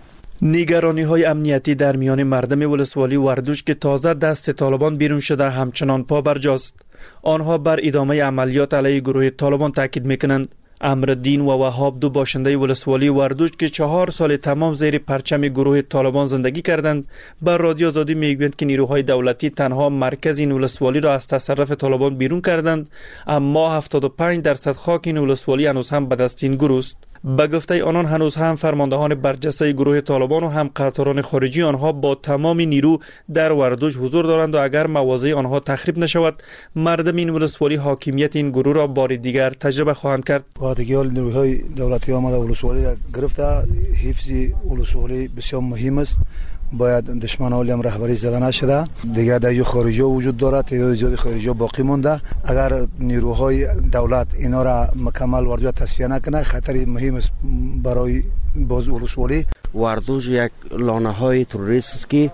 نگرانی‌های امنیتی در میان مردم ولسوالی وردوش که تازه دست طالبان بیرون شده همچنان پا برجاست. آنها بر ادامه عملیات علیه گروه طالبان تاکید می‌کنند. امرالدین و وهاب دو باشنده ولسوالی وردوش که 4 سال تمام زیر پرچم گروه طالبان زندگی کردند بر رادیو آزادی میگویند که نیروهای دولتی تنها مرکز این ولسوالی را از تصرف طالبان بیرون کردند، اما 75% خاک این ولسوالی هنوز هم به دست این گروه است. به گفته آنان هنوز هم فرماندهان برجسته گروه طالبان و هم قطاران خارجی آنها با تمام نیرو در وردوش حضور دارند و اگر مواضع آنها تخریب نشود مردم این ولسوالی حاکمیت این گروه را بار دیگر تجربه خواهند کرد. وقتی نیروهای دولتی آمده ولسوالی را گرفته، حفظ ولسوالی بسیار مهم است. باید دشمن حالی هم رهبری زده نشده. دیگر در جو خارجی وجود دارد، تعداد زیادی خارجی باقی مونده. اگر نیروهای دولت اینا را مکمل وردوش تصفیه نکنه خطری مهم است برای باز ولسوالی. وردوش یک لانه های تروریست است که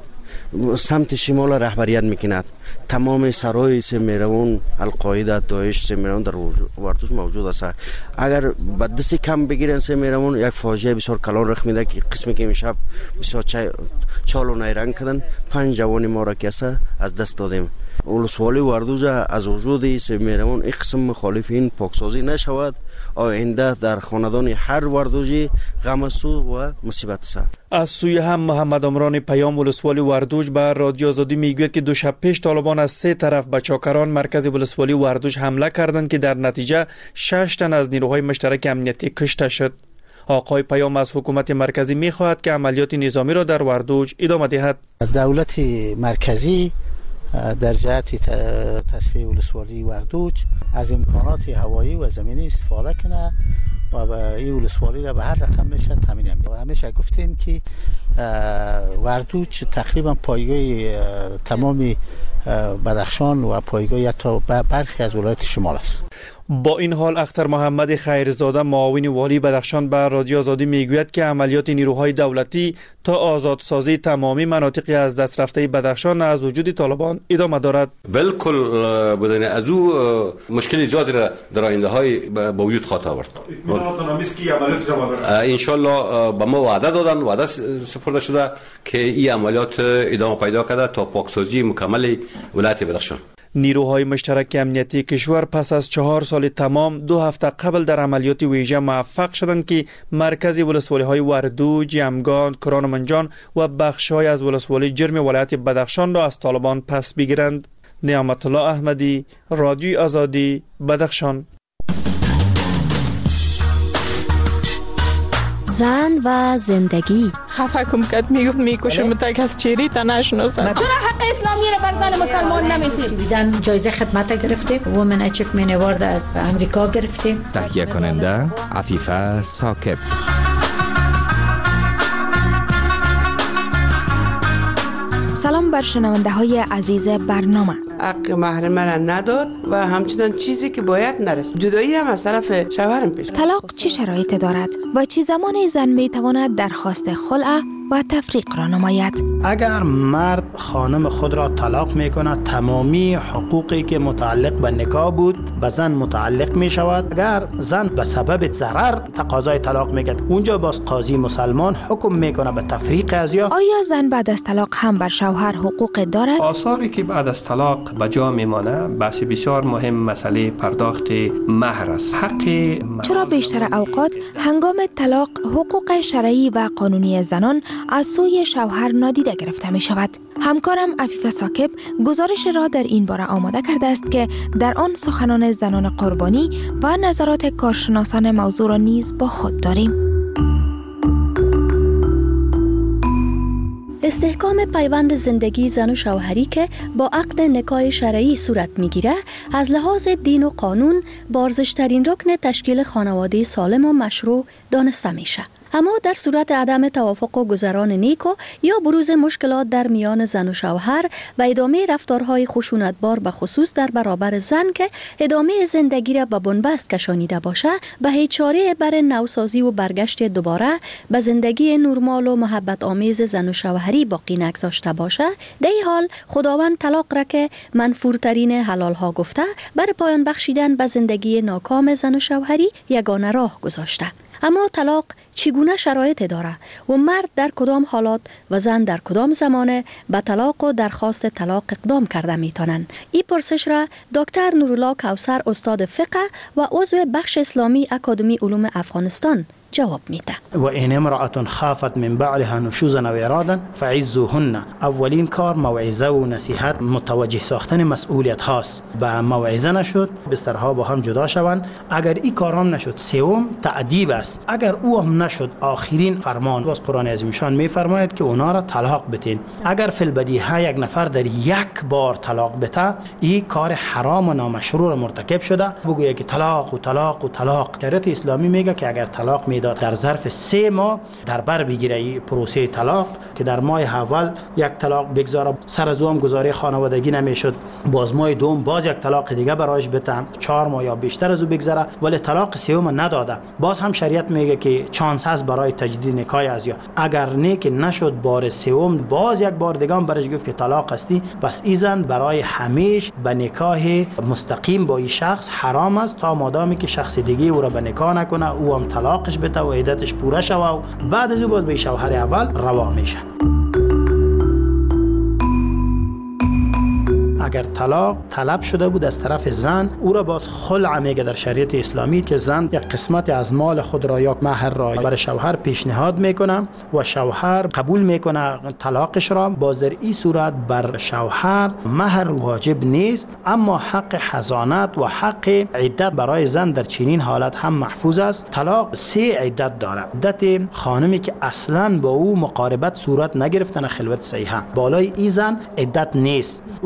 سمت شمال رهبریت میکند. تمام سرای سمیرون القاعده داعش سمیرون در وردوش موجود است. اگر به دست کم بگیرن سمیرون یک فاجعه بسیار کلان رخ میده که قسمی که میشب بسیار چال و نیرنگ کردن 5 جوان ما را که از دست دادیم. ولسوالی وردوش از وجود سمیرون این قسم مخالف این پاکسازی نشود آینده در خاندان هر وردوجی غم و مصیبت است. از سوی هم محمد عمران پیام ولسوالی وردوش به رادیو آزادی میگوید که 2 شب پیش طالبان از 3 طرف به چاکران مرکز ولسوالی وردوش حمله کردند که در نتیجه 6 تن از نیروهای مشترک امنیتی کشته شد. آقای پیام از حکومت مرکزی میخواهد که عملیات نظامی را در وردوش ادامه دهد. دولت مرکزی در جهت تصفیه ولسوالی وردوج از امکانات هوایی و زمینی استفاده کنه و و این ولسوالی را به هر رقم میشه تامین میکنه. و همیشه گفتیم که وردوچ تقریبا پایگاه تمام بدخشان و پایگاه تا برخی از ولایت شمال است. با این حال اختر محمد خیرزاده معاون والی بدخشان به رادیو آزادی میگوید که عملیات نیروهای دولتی تا آزادسازی تمامی مناطق از دست رفته بدخشان از وجود طالبان ادامه دارد. بالکل بدون از او مشکل زیادی را در آینده های با وجود خواهد آورد. ان شاء الله به ما وعده سپرده شده که این عملیات ادامه پیدا کرده تا پاکسازی مکمل ولایت بدخشان. نیروهای مشترک امنیتی کشور پس از 4 سال تمام 2 هفته قبل در عملیات ویژه موفق شدند که مرکز ولسوالی های وردو، جمگان، کران و منجان و بخش‌های از ولسوالی جرم ولایت بدخشان را از طالبان پس بگیرند. نعمت الله احمدی، رادیو آزادی، بدخشان. زن و زندگی. خفه کم کد میکشم تک از چیری تا نشناسم. چرا حق اسلامی را بر زن مسلمان نمیدید؟ جایزه خدمت گرفتیم. وومن اچیومنت اوارد از امریکا گرفتیم. تهیه کننده عفیفه ثاقب. سلام بر شنونده های عزیز برنامه. حق مهر من نداد و همچنان چیزی که باید نرسید. جدایی هم از طرف شوهرم پیش. طلاق چه شرایطی دارد و چه زمانی زن می تواند درخواست خلع و تفریق را نماید؟ اگر مرد خانم خود را طلاق می کند، تمامی حقوقی که متعلق به نکاح بود به زن متعلق می شود. اگر زن به سبب ضرر تقاضای طلاق می کند، اونجا باز قاضی مسلمان حکم می کنه به تفریق از یا. آیا زن بعد از طلاق هم بر شوهر حقوق دارد؟ آثاری که بعد از طلاق به جا میمانه بحث بسیار مهم مسئله پرداخت مهر است. چرا بیشتر اوقات هنگام طلاق حقوق شرعی و قانونی زنان از سوی شوهر نادیده گرفته می شود؟ همکارم عفیفه ثاقب گزارش را در این باره آماده کرده است که در آن سخنان زنان قربانی و نظرات کارشناسان موضوع را نیز با خود داریم. استحکام پیوند زندگی زن و شوهری که با عقد نکاح شرعی صورت میگیره از لحاظ دین و قانون بارزشترین رکن تشکیل خانواده سالم و مشروع دانسته میشه. اما در صورت عدم توافق و گذران نیکو یا بروز مشکلات در میان زن و شوهر و ادامه رفتارهای خشونتبار به خصوص در برابر زن که ادامه زندگی را به بنبست کشانیده باشه، به هیچ چاره بر نوسازی و برگشت دوباره به زندگی نرمال و محبت آمیز زن و شوهری باقی نگذاشته باشه، در این حال خداوند طلاق را که منفورترین حلال ها گفته برای پایان بخشیدن به زندگی ناکام زن و شوهری یگانه راه گذاشته. اما طلاق چگونه شرایط داره و مرد در کدام حالات و زن در کدام زمانه به طلاق و درخواست طلاق اقدام کرده میتونن؟ این پرسش را دکتر نورالله کوثر استاد فقه و عضو بخش اسلامی اکادمی علوم افغانستان جواب میده. و این امرأة خافت من بعلها نشوزا و ارادا فعزوهن. اولین کار موعظه و نصیحت، متوجه ساختن مسئولیت هاست. به موعظه نشد بسترها با هم جدا شوند. اگر این کارام نشد، سوم تعذیب است. اگر او هم نشد، آخرین فرمان باز قرآن عظیم شان میفرماید که اونا را طلاق بتین. اگر فی البدیهه یک نفر در یک بار طلاق بته، این کار حرام و نامشروع مرتکب شده. بگویه که طلاق و طلاق و طلاق. شریعت اسلامی میگه که اگر طلاق میداد در ظرف 3 ماه در بر بگیره پروسه طلاق، که در ماه اول یک طلاق بگذاره، سر از هم گزاره خانوادگی نمیشد، باز ماه دوم باز یک طلاق دیگه برایش بتم، 4 ماه یا بیشتر از او بگذره، ولی طلاق سوم نداده. باز هم شریعت میگه که چانس هست برای تجدید نکاح از یا. اگر نیک نشد بار سوم، باز یک بار دیگه هم برش گفت که طلاق هستی، پس این زن برای همیشه به نکاح مستقیم با این شخص حرام است تا مادامی که شخص دیگه او را به نکاح نکنه، او هم طلاقش بده و عدتش پوره شوه و بعد از او باز به شوهر اول روا میشه. اگر طلاق طلب شده بود از طرف زن، او را باز خلع میگه در شریعت اسلامی، که زن یک قسمت از مال خود را یا مهر را برای شوهر پیشنهاد میکنه و شوهر قبول میکنه طلاقش را. باز در این صورت بر شوهر مهر واجب نیست، اما حق حضانت و حق عدت برای زن در چنین حالت هم محفوظ است. طلاق 3 عدت داره. عدت خانمی که اصلا با او مقاربت صورت نگرفتن خلوت صحیحه، بالای این زن عدت نیست و مهرش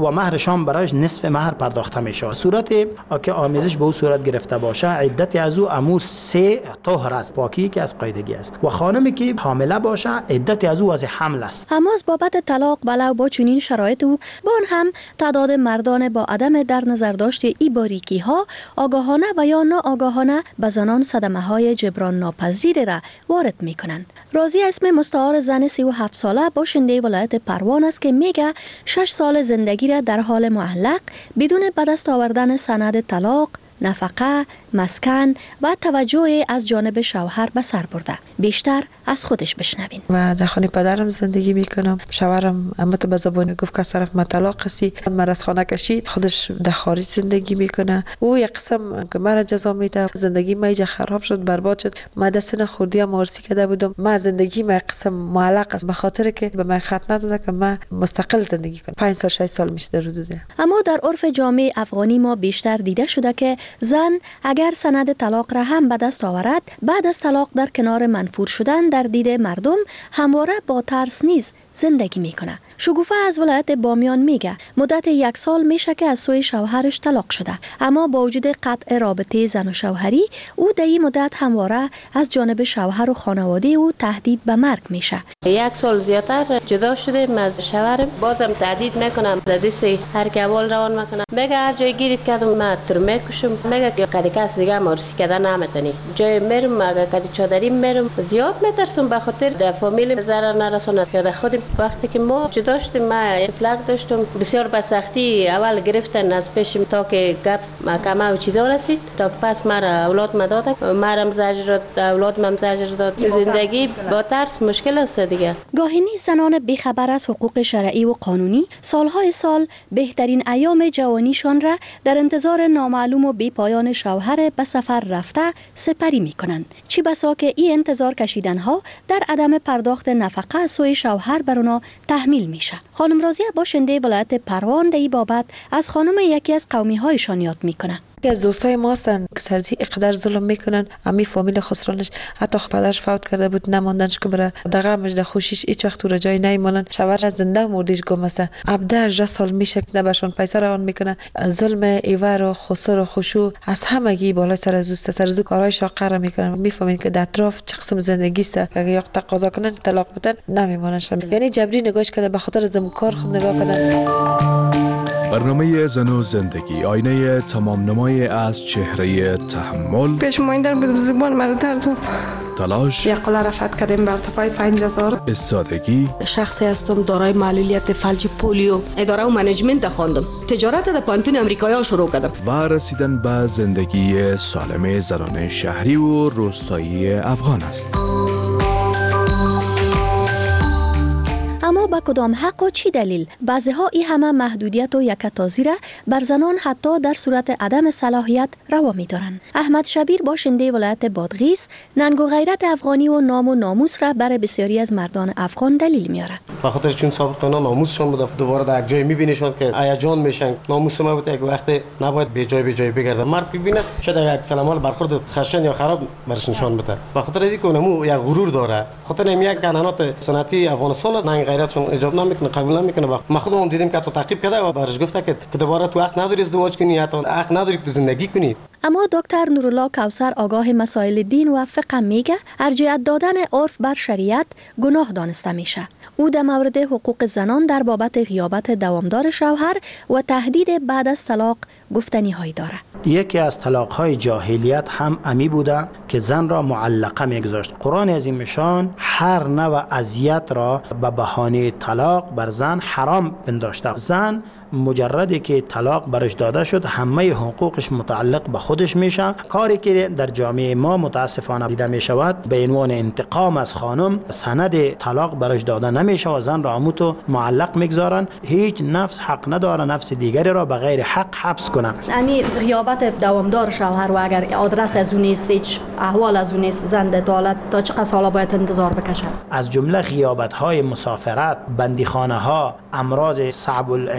شام برایش نصف مهر پرداخته میشه. صورت که آمیزش به او صورت گرفته باشه عدت از او امو 3 طهر است، پاکی که از قاعدگی است، و خانمی که حامله باشه عدت از او از حمل است. اما از بابت طلاق ولو با چنین شرایط او با آن هم تعداد مردان با عدم در نظر داشت این باریکی ها آگاهانه و یا ناآگاهانه به زنان صدمه های جبران ناپذیر را وارد می کنند. راضی اسم مستعار زن 37 ساله باشنده ولایت پروان است که میگه 6 سال زندگی را در حال معلق بدون به دست آوردن سند طلاق، نفقه، مسکن و توجه از جانب شوهر به سر برده. بیشتر از خودش بشنوین. و در خانه پدرم زندگی میکنم. شوهرم اما تو به زبان گفت که طرف ما طلاق هستی، من از خانه کشید، خودش در خارج زندگی میکنه. او یک قسم که مرا جزا میده، زندگی ما ایجا خراب شد، برباد شد. ما دست خوردی مارسی کرده بودم. ما زندگی ما قسم معلق است به خاطر که به من خط نداده که ما مستقل زندگی کنم. 5 سال 6 سال میشه در حدوده. اما در عرف جامعه افغانی ما بیشتر دیده شده که زن اگر سند طلاق را هم به دست آورد، بعد از طلاق در کنار منفور شدن در دید مردم همواره با ترس نیز زندگی میکنه. شگوفه از ولایت بامیان میگه مدت 1 سال میشه که از سوی شوهرش طلاق شده، اما با وجود قطع رابطه زن و شوهری او در این مدت همواره از جانب شوهر و خانواده او تهدید به مرگ میشه. 1 سال زیادتر جدا شدیم از شوهرم، بازم تهدید میکنم، دست هر کیوال روان میکنم، میگه هر جای گیرید کردم من تو میکشم، میگه که کدی کس دیگه مارسی کردن نمیتونی. جای میرم اگه کدی چادری میرم زیاد میترسم به خاطر در فامیل ضرر نرسونه. یاد خودم وقتی که ما جدا شدیم ما طلاق داشتم، بسیار به سختی اول گرفتن از پیشم تا که گپ محکمه و چیزا رسید، تا پس مرا اولاد ما دادن، مرا زجر داد، اولاد من زجر داد. زندگی با ترس مشکل است دیگه. گاهی نیز زنان بیخبر از حقوق شرعی و قانونی سالهای سال بهترین ایام جوانیشان را در انتظار نامعلوم و بی پایان شوهر به سفر رفته سپری می کنند. چی بسا که این انتظار کشیدن ها در عدم پرداخت نفقه از سوی شوهر بر اونا تحمیل میشه. خانم راضیه باشنده ولایت پروان در این بابت از خانم یکی از قومی هایشان یاد میکنه. از دوستای ما هستن که سرزی اقدار ظلم میکنن. امی فامیل خسرانش حتی پدرش فوت کرده بود، نماندنش که بره دغه مجد خوشیش هیچ وقت تو جای نمیمونن. شوهر زنده مردیش گم است. 17 سال میشه که نباشون پیسه روان میکنه. ظلم ایوار و خسر و خشوع از همگی بالای سر از دوست سر از کارهای شاقر میکنن. میفهمین که در اطراف چه قسم زندگی است. اگه یک تقاضا کنن طلاق بدن نمیمونن. یعنی جبری نگاهش کرده به خاطر زمکار خود نگاه کنن. برنامه زن و زندگی آینه تمام نمای از چهره تحمل، پیشمایندن به زبان مرا درد داد، تلاش، یقلا رفت کردیم بر ارتفاع 5000، استادگی. شخصی هستم دارای معلولیت فلج پولیو، اداره و منیجمنت خواندم، تجارت در پانتون امریکایی شروع کردم و رسیدن به زندگی سالم زنان شهری و روستایی افغان است. اما با کدام حق و چی دلیل بعضی ها این همه محدودیت و یکتازی را بر زنان حتی در صورت عدم صلاحیت روا می دارند؟ احمد شبیر باشنده ولایت بادغیس ننگ و غیرت افغانی و نام و ناموس را برای بسیاری از مردان افغان دلیل میاره. به خاطر چون سابقه ناموسشون بوده، دوباره در یک جای میبینیشون که هیجان میشن. ناموس ما بود یک وقت نباید به جای بگرده. مرد ببینه شاید یک سلامال برخورد خشن یا خراب برش نشان بده. به خاطر اینکه اونمو یک غرور داره. خاطر یک قانونات سنتی افغانستان از ننگ غیرتشون اجازه نمیکنه، قبول نمیکنه. ما خودمون دیدیم که تو تعقیب کرده و برش گفته که دوباره تو حق نداری ازدواج کنی یا تو حق نداری که تو زندگی کنی. اما دکتر نورالله کوثر آگاه مسائل دین و فقه میگه ارجحیت دادن عرف بر شریعت گناه دانسته میشه. او در مورد حقوق زنان در بابت غیابت دوامدار شوهر و تهدید بعد از طلاق گفتنی هایی داره. یکی از طلاق های جاهلیت هم امی بوده که زن را معلقه میگذاشت. قرآن عظیم شان هر نوع اذیت را به بهانه طلاق بر زن حرام پنداشته. زن مجردی که طلاق برش داده شد همه حقوقش متعلق به خودش میشه. کاری که در جامعه ما متاسفانه دیده میشود به عنوان انتقام از خانم سند طلاق برش داده نمیشه و زن را همونطور معلق میگذارن. هیچ نفس حق نداره نفس دیگری را به غیر حق حبس کنه. امی غیابت دوامدار شوهر و اگر آدرس از اون نیست، هیچ احوال از اون نیست، زن دالت تا چقدر سالا باید انتظار بکشه؟ از جمله غیابت های مسافرت، بندیخانه ها، امراض صعب العلاج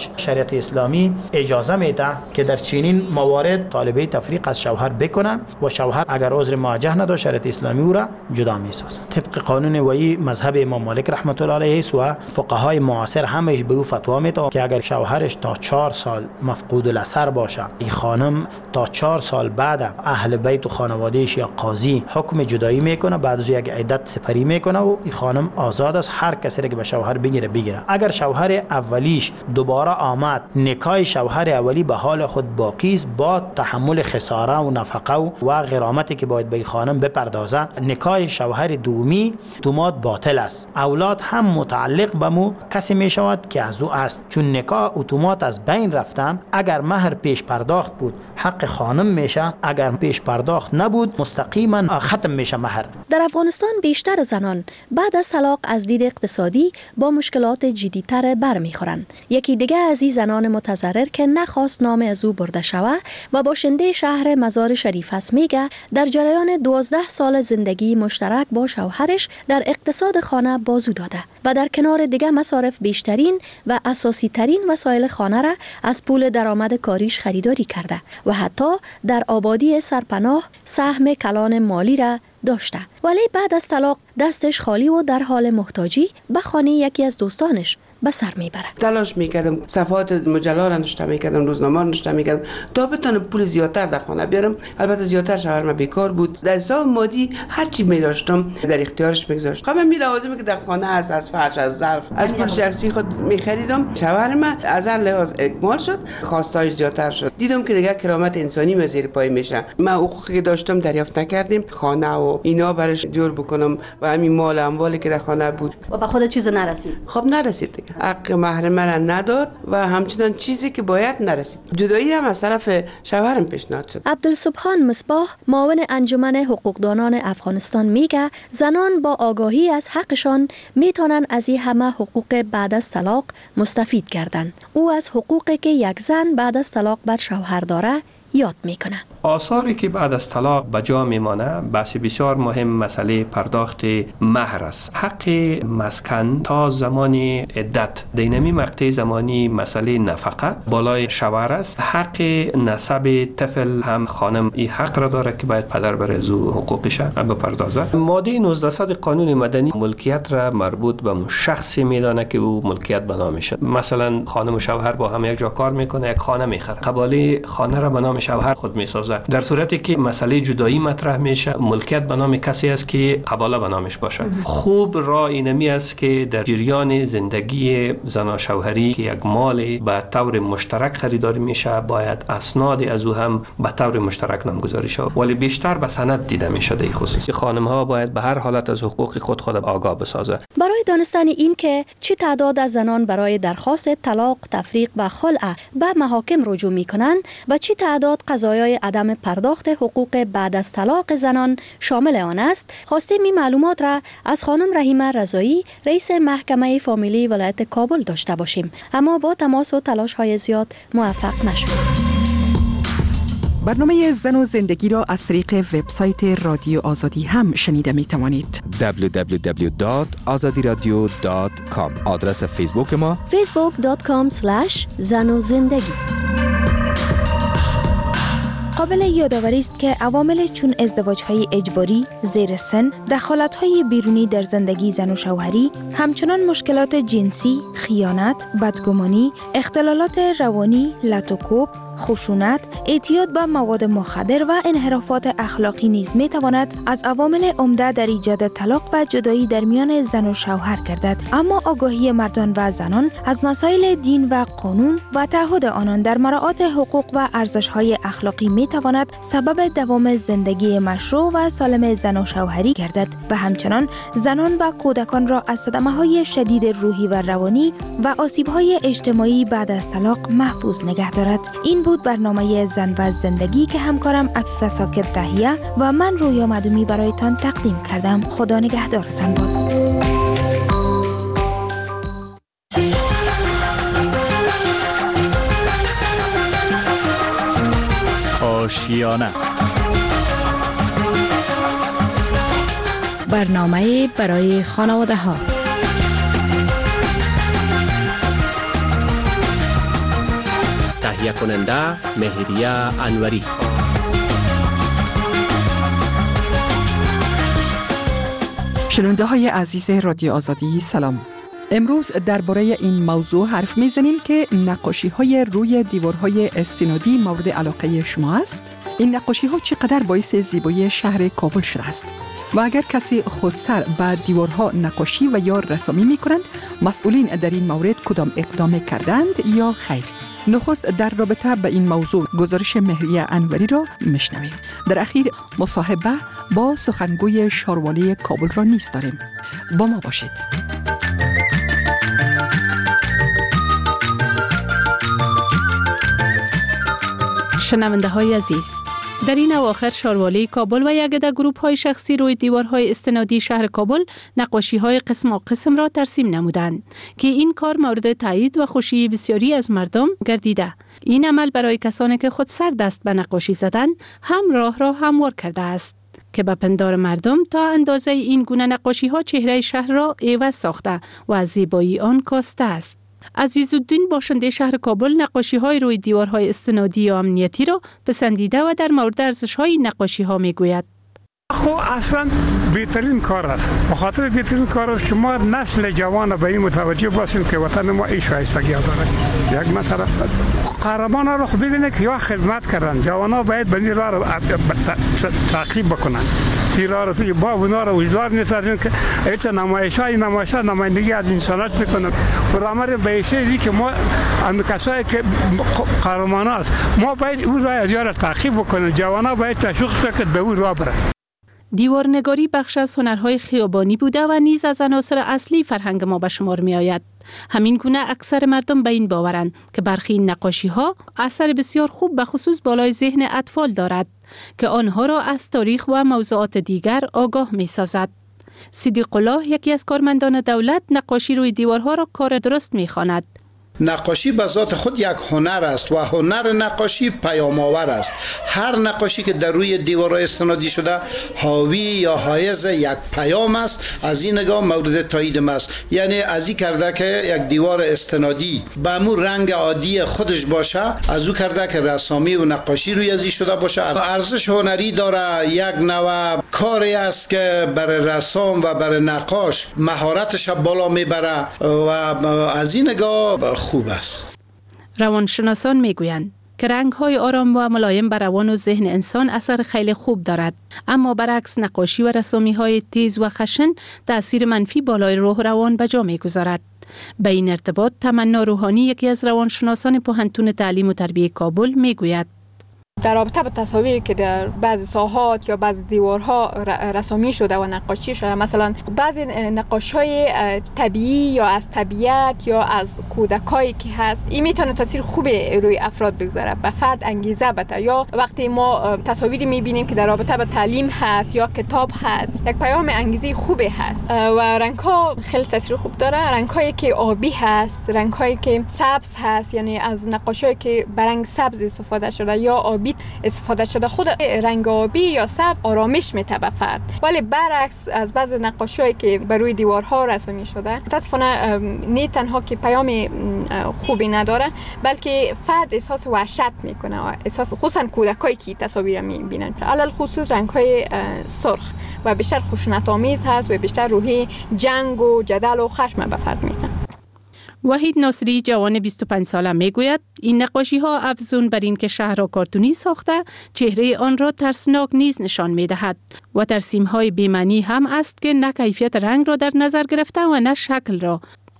ازدواج شریعت اسلامی اجازه میده که در چنین موارد طالبه تفریق از شوهر بکنه و شوهر اگر عذر موجه نداشت شریعت اسلامی او را جدا میسازه. طبق قانون وی مذهب امام مالک رحمت الله علیه و فقهای معاصر همش به او فتوا میده که اگر شوهرش تا 4 سال مفقود الاثر باشه، این خانم تا 4 سال بعد اهل بیت و خانوادهش یا قاضی حکم جدایی میکنه، بعد از یک عدت سپری میکنه و این خانم آزاد است. هر کسی که به شوهر بگیره. اگر شوهر اولیش دوباره آمد، نکاح شوهر اولی به حال خود باقی است با تحمل خساره و نفقه و غرامتی که باید به خانم بپردازه. نکاح شوهر دومی اتومات باطل است. اولاد هم متعلق به مو کسی می شود که از او است، چون نکاح اتومات از بین رفته. اگر مهر پیش پرداخت بود حق خانم میشه، اگر پیش پرداخت نبود مستقیما ختم میشه مهر. در افغانستان بیشتر زنان بعد از طلاق از دید اقتصادی با مشکلات جدی‌تر برمیخورند. یکی دیگه از این زنان متضرر که نخواست نام از او برده شود و باشنده شهر مزار شریف است میگه در جریان 12 سال زندگی مشترک با شوهرش در اقتصاد خانه بازو داده و در کنار دیگه مصارف بیشترین و اساسی ترین وسایل خانه را از پول درآمد کاریش خریداری کرده و حتی در آبادی سرپناه سهم کلان مالی را داشته، ولی بعد از طلاق دستش خالی و در حال محتاجی به خانه یکی از دوستانش به سر میبره. تلاش میکردم صفحات مجله را نشته میکردم، روزنامه را نشته میکردم تا بتونم پول زیادتر در خانه بیارم. البته زیادتر شوهرم بیکار بود، در حساب مادی هر چی میداشتم در اختیارش میگذاشت. خب من لوازمی که در خانه است، از فرش، از ظرف، از پول شخصی خود میخریدم. شوهرم از هر لحاظ اکمال شد، خواستایش زیادتر شد. دیدم که دیگه کرامت انسانی من زیر پای میشه. من حقوقی که داشتم دریافت نکردم، خانه و اینا برش جور بکنم و همین مال اموالی که در خانه بود و به خود چیز نرسید. خب نرسید دیگه. حق مهر من نداد و همچنان چیزی که باید نرسید. جدایی هم از طرف شوهرم پیشنهاد شد. عبدالسبحان مصباح معاون انجمن حقوقدانان افغانستان میگه زنان با آگاهی از حقشان میتونن از این همه حقوق بعد از طلاق مستفید گردن. او از حقوقی که یک زن بعد از طلاق بر شوهر داره یاد میکنه. آثاری که بعد از طلاق به جا میمانه بحث بسیار مهم مسئله پرداخت مهر است. حق مسکن تا زمان عدت دینمی مقطع زمانی مسئله نفقه بالای شوهر است. حق نسب طفل هم خانم این حق را داره که باید پدر بر از حقوقش بپردازه. ماده 1900 قانون مدنی ملکیت را مربوط به شخصی میدانه که او ملکیت به نامشه. مثلا خانم و شوهر با هم یک جا کار میکنه، یک خانه میخره، قباله خانه را به نام شوهر خود میسازه. در صورتی که مسئله جدایی مطرح میشه ملکیت به نام کسی است که قباله به نامش باشه. خوب راه اینمی است که در جریان زندگی زن و شوهری که یک مال به طور مشترک خریداری میشه باید اسناد از او هم به طور مشترک نامگذاری شود، ولی بیشتر به سند دیده میشه. در خصوص خانم ها باید به هر حالت از حقوق خود آگاه بسازه. برای دانستن این که چه تعداد از زنان برای درخواست طلاق، تفریق و خلع به محاکم رجوع میکنند و چه تعداد قضایای عدم پرداخت حقوق بعد از طلاق زنان شامل آن است، خواستیم این معلومات را از خانم رحیمه رضایی رئیس محکمه فامیلی ولایت کابل داشته باشیم، اما با تماس و تلاش های زیاد موفق نشدیم. برنامه زن و زندگی را از طریق وبسایت رادیو آزادی هم شنیده می توانید. www.azadiradio.com. آدرس فیسبوک ما facebook.com/زن و زندگی. قابل یادآوری است که عوامل چون ازدواج‌های اجباری، زیر سن، دخالت‌های بیرونی در زندگی زن و شوهری، همچنان مشکلات جنسی، خیانت، بدگمانی، اختلالات روانی، لط و کوب، خشونت، اعتیاد به مواد مخدر و انحرافات اخلاقی نیز می‌تواند از عوامل عمده در ایجاد طلاق و جدایی در میان زن و شوهر گردد. اما آگاهی مردان و زنان از مسائل دین و قانون و تعهد آنان در مراعات حقوق و ارزش‌های اخلاقی می‌تواند سبب دوام زندگی مشروع و سالم زن و شوهری گردد و همچنان زنان و کودکان را از صدمه‌های شدید روحی و روانی و آسیب‌های اجتماعی بعد از طلاق محفوظ نگه دارد. این بود برنامه زن و زندگی که همکارم عفیفه ساکب تهیه و من رویا مدومی برایتان تقدیم کردم. خدا نگهدارتان باد. آشیانه، برنامه برای خانواده ها. تهیه کننده مهریه انوری. شنونده های عزیز رادیو آزادی سلام. امروز درباره این موضوع حرف میزنیم که نقاشی های روی دیوارهای استنادی مورد علاقه شما است. این نقاشی ها چقدر باعث زیبایی شهر کابل شده است و اگر کسی خودسر به دیوارها نقاشی و یا رسامی می کنند، مسئولین در این مورد کدام اقدام کردند یا خیر؟ نخست در رابطه به این موضوع گزارش مهریه انوری را میشنویم. در اخیر مصاحبه با سخنگوی شاروالی کابل را نیز داریم. با ما باشید. شنونده های عزیز، در این اواخر شاروالی کابل و یک عده گروه های شخصی روی دیوارهای استنادی شهر کابل نقاشی های قسم را ترسیم نمودند که این کار مورد تایید و خوشی بسیاری از مردم گردیده. این عمل برای کسانی که خود سر دست به نقاشی زدند هم راه را هموار کرده است که به پندار مردم تا اندازه این گونه نقاشی ها چهره شهر را عوض ساخته و از زیبایی آن کاسته است. عزیزالدین باشنده شهر کابل نقاشی های روی دیوارهای استنادی و امنیتی را پسندیده و در مورد ارزش های نقاشی ها می گوید. خب اصلا بهترین کار است. بخاطر بهترین کار است که ما نسل جوان به این متوجه باشیم که وطن ما این شایستگی داره. یک مثلا قهرمانان رو ببینه که یا خدمت کردن، جوانا باید به این راه رو تعقیب بکنن. این راه رو توی با اونا رو وجدار می‌سازن که هیچ نمایش‌های نمایندگی از انسانات می‌کنن. برامر بیشتری که ما اند کسایی که قهرمان است، ما باید اون راه از یار تعقیب بکنن. جوانا باید تشویق کنند به اون راه برن. دیوارنگاری بخش از هنرهای خیابانی بوده و نیز از عناصر اصلی فرهنگ ما به شمار می آید. همین گونه اکثر مردم به این باورند که برخی این نقاشی ها اثر بسیار خوب به خصوص بالای ذهن اطفال دارد که آنها را از تاریخ و موضوعات دیگر آگاه می سازد. صدیق الله، یکی از کارمندان دولت، نقاشی روی دیوارها را کار درست می خواند. نقاشی به ذات خود یک هنر است و هنر نقاشی پیام‌آور است. هر نقاشی که در روی دیوارهای استنادی شده حاوی یا حائز یک پیام است. از این نگاه مورد تایید است. یعنی از این کرده که یک دیوار استنادی به مو رنگ عادی خودش باشه، از او کرده که رسامی و نقاشی روی ازی شده باشه. ارزش هنری داره، یک نوع کاری است که برای رسام و برای نقاش مهارتش بالا میبره و از این نگاه خوب است. روانشناسان میگویند که رنگ‌های آرام و ملایم بر روان و ذهن انسان اثر خیلی خوب دارد، اما برعکس نقاشی و رسامی‌های تیز و خشن تأثیر منفی بالای روح روان به جا می‌گذارد. به این ارتباط تمنا روحانی، یکی از روانشناسان پوهنتون تعلیم و تربیت کابل، میگوید در رابطه با تصاویری که در بعضی ساحات یا بعضی دیوارها رسامی شده و نقاشی شده، مثلا بعضی نقاشی‌های طبیعی یا از طبیعت یا از کودکایی که هست، این میتونه تاثیر خوبی روی افراد بگذاره، به فرد انگیزه بده. یا وقتی ما تصاویری میبینیم که در رابطه با تعلیم هست یا کتاب هست، یک پیام انگیزه خوبی هست و رنگ‌ها خیلی تاثیر خوب داره. رنگ‌هایی که آبی هست، رنگ‌هایی که سبز هست، یعنی از نقاشی‌هایی که به رنگ سبز استفاده شده یا آبی استفاده شده، خود رنگ آبی یا سبز آرامش میده به فرد. ولی برعکس از بعض نقاشی‌هایی که بر روی دیوارها رسامی شده، متأسفانه نه تنها که پیام خوبی نداره، بلکه فرد احساس وحشت میکنه و احساس، خصوصا کودکایی که تصاویر میبینن، علل خصوص رنگ‌های سرخ و بیشتر خشونت‌آمیز هست و بیشتر روحی جنگ و جدل و خشم به فرد میده. وحید ناصری، جوان 25 ساله، میگوید این نقاشی ها افزون بر این که شهر را کارتونی ساخته، چهره آن را ترسناک نیز نشان میدهد و ترسیم های بی‌معنی هم است که نه کیفیت رنگ را در نظر گرفته و نه شکل را.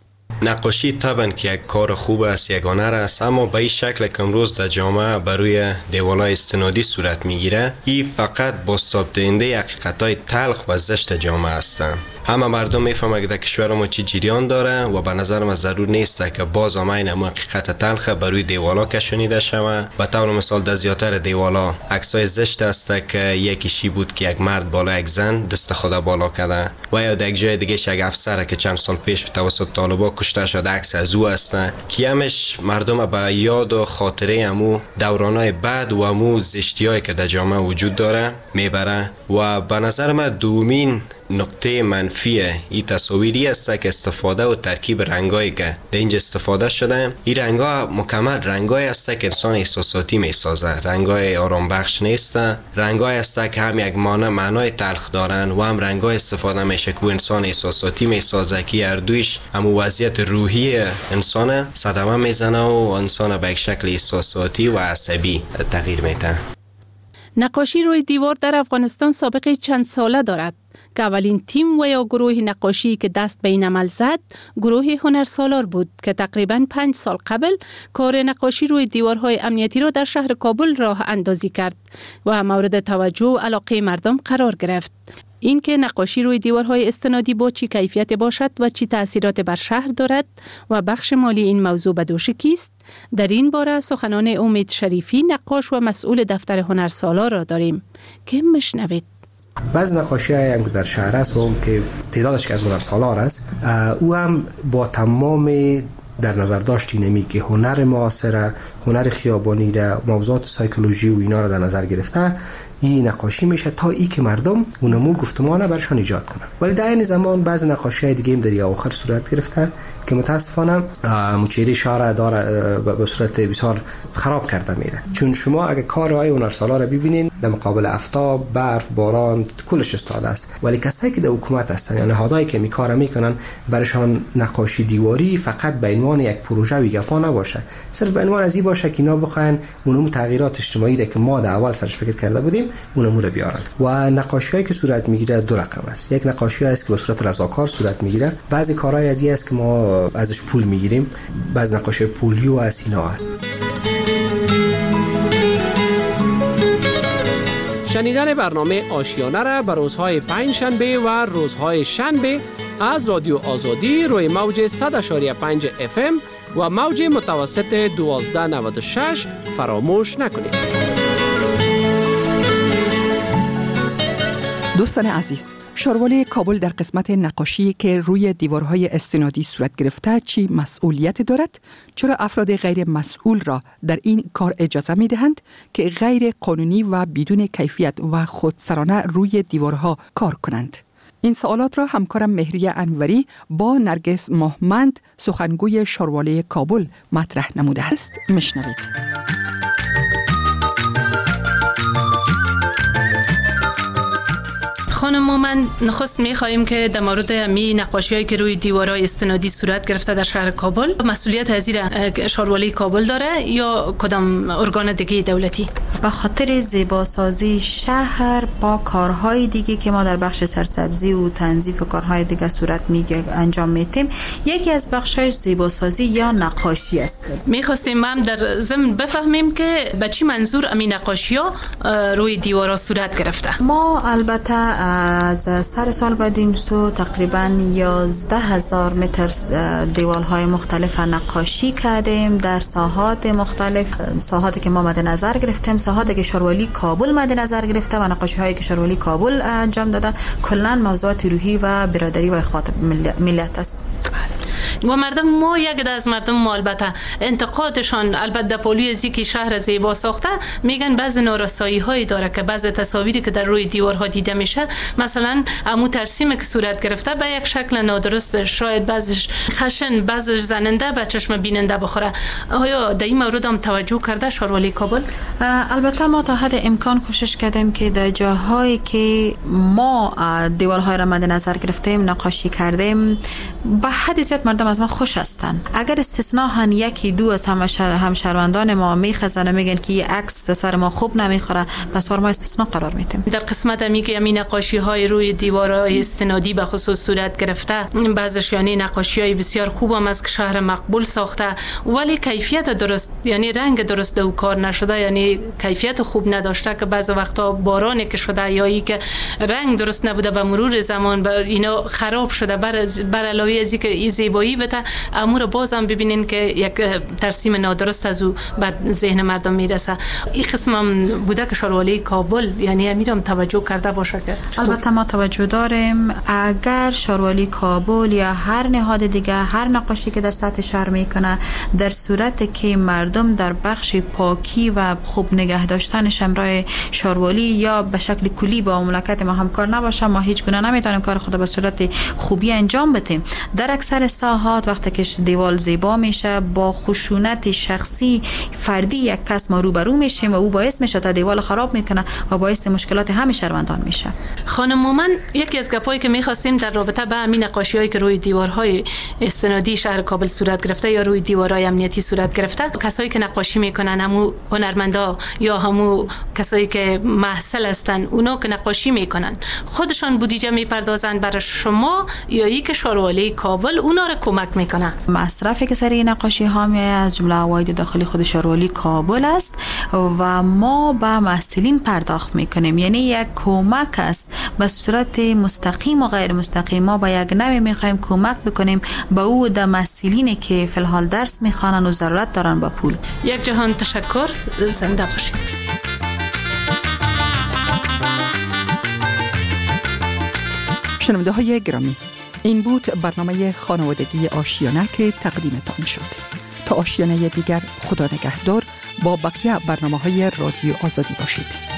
نقاشی طبعا که یک کار خوب است، یک هنر است، اما به این شکل که امروز در جامعه بروی دیوارهای استنادی صورت میگیره، این فقط بازتاب دهنده حقیقت‌های تلخ و زشت جامعه هستند. همه مردم میفهمند که در کشور ما چی جریان داره و به نظر من ضرور نیست که باز هم این حقیقت تلخ بروی دیوالا کشونیده شود. به طور مثال در زیاتر دیوالا عکسای زشت است که یکیشی بود که یک مرد بالا یک زن دست خود بالا کرده، و یا در یک جای دیگه یک افسر که چند سال پیش توسط طالبان کشته شده عکس از او است که همش مردم به یاد و خاطره امو دورانای بد و امو زشتیایی که در جامعه وجود داره میبره. و به نظر من دومین نقطه منفی این تصاویری است که استفاده و ترکیب رنگایی که در اینجا استفاده شده، این رنگا مکمل رنگایی است که انسان احساساتی میسازه، رنگای آرام بخش نیست، رنگای است که هم یک معنای تلخ دارن و هم رنگای استفاده میشه که انسان احساساتی میسازه که هر دویش هم وضعیت روحی انسان صدمه میزنه و انسان به یک شکل احساساتی و عصبی تغییر میده. نقاشی روی دیوار در افغانستان سابقه چند ساله دارد که اولین تیم و یا گروه نقاشی که دست به این عمل زد گروه هنرسالار بود که تقریباً 5 سال قبل کار نقاشی روی دیوارهای امنیتی را در شهر کابل راه اندازی کرد و مورد توجه و علاقه مردم قرار گرفت. این که نقاشی روی دیوارهای استنادی با چی کیفیت باشد و چی تأثیرات بر شهر دارد و بخش مالی این موضوع به دوش کیست، در این باره سخنان امید شریفی نقاش و مسئول دفتر هنرسالار را داریم که مشنوید. بعض نقاشی هایی هم در شهر است و اون که تعدادش که از هنرسالار است، او هم با تمام در نظر داشتی نمی که هنر معاصره، هنر خیابانی را، موضوعات سایکولوژی و اینا را در نظر گرفته این نقاشی میشه تا ای که مردم اونمو گفتمانه برشان ایجاد کنن. ولی در این زمان بعض نقاشی های دیگه هم در آخر صورت گرفته که متاسفانه مچیری شهر داره به صورت بسیار خراب کرده میره. چون شما اگه کارهای هنرسالار را ببینین در مقابل آفتاب، برف، باران کلش استاده است، ولی کسایی که در حکومت هستن یا نهادهایی که کار میکنن برشان نقاشی دیواری فقط به عنوان یک پروژه و گپا نباشه، صرف به عنوان از این باشه که اینا بخواین اونم تغییرات اجتماعی را که ما در اول سرش فکر کرده بودیم اونمو رو بیارن. و نقاشیایی که صورت میگیره دو رقم است. یک نقاشی است که به صورت رضاکار صورت میگیره، بعضی کارهای از این است که ما ازش پول میگیریم، بعضی نقاشی پولیو از اینا است. شنیدن برنامه آشیانه را به روزهای پنجشنبه و روزهای شنبه از رادیو آزادی روی موج 100.5 FM و موج متوسط 1296 فراموش نکنید. دوستان عزیز، شاروالی کابل در قسمت نقاشی که روی دیوارهای استنادی صورت گرفته چی مسئولیت دارد؟ چرا افراد غیر مسئول را در این کار اجازه می دهند که غیر قانونی و بدون کیفیت و خودسرانه روی دیوارها کار کنند؟ این سوالات را همکارم مهریه انوری با نرگس ماهمند سخنگوی شاروالی کابل مطرح نموده است. مشنوید. خانم، من نخست می‌خوایم که در مورد می نقاشی‌هایی که روی دیوارهای استنادی صورت گرفته در شهر کابل مسئولیت از این شاروالی کابل داره یا کدام ارگان دیگه دولتی؟ به خاطر زیباسازی شهر با کارهای دیگه که ما در بخش سرسبزی و تنظیف و کارهای دیگه صورت انجام میدیم، یکی از بخش‌های زیباسازی یا نقاشی است. می‌خواستیم هم در ضمن بفهمیم که به چی منظور این نقاشی‌ها روی دیوارها صورت گرفته. ما البته از سر سال بعدین سو تقریبا 11,000 متر دیوارهای مختلف نقاشی کردیم در ساحات مختلف، ساحاتی که ما مد نظر گرفتیم، ساحاتی که شاروالی کابل مد نظر گرفته و نقاشی هایی که شاروالی کابل انجام داده، کلا موضوعات روحی و برادری و اخوات ملت است. و مردم ما یک از مردم ما البته انتقادشان البته پولی ازی که شهر زیبا ساخته میگن بعضی نارسایی هایی داره که بعضی تصاویری که در روی دیوارها دیده میشه مثلا عمو ترسیم که صورت گرفته به یک شکل نادرست، شاید بعضیش خشن بعضیش زننده به چشم بیننده بخوره. آیا در این مورد هم توجه کرده شاروالی کابل؟ البته ما تا حد امکان کوشش کردیم که در جاهایی که ما دیوارهای را مد نظر گرفتیم نقاشی کردیم به حد زیاد مردم از ما خوش هستن. اگر استثناء هن یکی دو از همشهروندان ما میخزن و میگن که این عکس سر ما خوب نمیخوره، پس ما استثناء قرار میدیم. در قسمت میگه همین نقاشی های روی دیوارهای استنادی به خصوص صورت گرفته، بعضش یعنی نقاشی های بسیار خوب هم از که شهر مقبول ساخته ولی کیفیت درست یعنی رنگ درست دو کار نشده، یعنی کیفیت خوب نداشته که بعض وقتا بارانی که شده یا ای که رنگ درست نبوده به مرور زمان اینا خراب شده. بر علاوه از اینکه این زیبایی توانایی بده، امور بازم ببینین که یک ترسیم نادرست از او بر ذهن مردم میرسه. این قسم هم بوده که شاروالی کابل یعنی امیرم توجه کرده باشه که البته ما توجه داریم. اگر شاروالی کابل یا هر نهاد دیگه هر نقاشی که در سطح شهر میکنه، در صورت که مردم در بخش پاکی و خوب نگه داشتنش همراه شاروالی یا به شکل کلی با مملکت ما همکار نباشه، ما هیچ گونه نمیتونیم کار خود به صورت خوبی انجام بدیم. در اکثر ساحات وقتی که دیوال زیبا میشه، با خشونت شخصی فردی یک کس ما روبرو میشیم و او باعث میشه تا دیوال خراب میکنه و باعث مشکلات همه شهروندان میشه. خانم مومن، یکی از گپایی که میخواستیم در رابطه با همین نقاشی‌هایی که روی دیوارهای استنادی شهر کابل صورت گرفته یا روی دیوارهای امنیتی صورت گرفته، کسایی که نقاشی میکنن، همو هنرمندا یا همو کسایی که محصل هستن، اونا که نقاشی میکنن خودشان بودجه میپردازن برای شما یا ای که شاروالی کابل اونا رو کمک میکنه؟ مصرفی که سر نقاشی ها میایه از جمله عواید داخلی خود شاروالی کابل است و ما به محصلین پرداخت میکنیم. یعنی یک کمک است به صورت مستقیم و غیر مستقیم. ما با یک نوع میخوایم کمک بکنیم به او د محصلینی که فی الحال درس میخوانن و ضرورت دارن با پول. یک جهان تشکر، زنده باشید. شنونده های گرامی، این بود برنامه خانوادگی آشیانه که تقدیمتان شد. تا آشیانه دیگر، خدا نگهدار. با بقیه برنامه های رادیو آزادی باشید.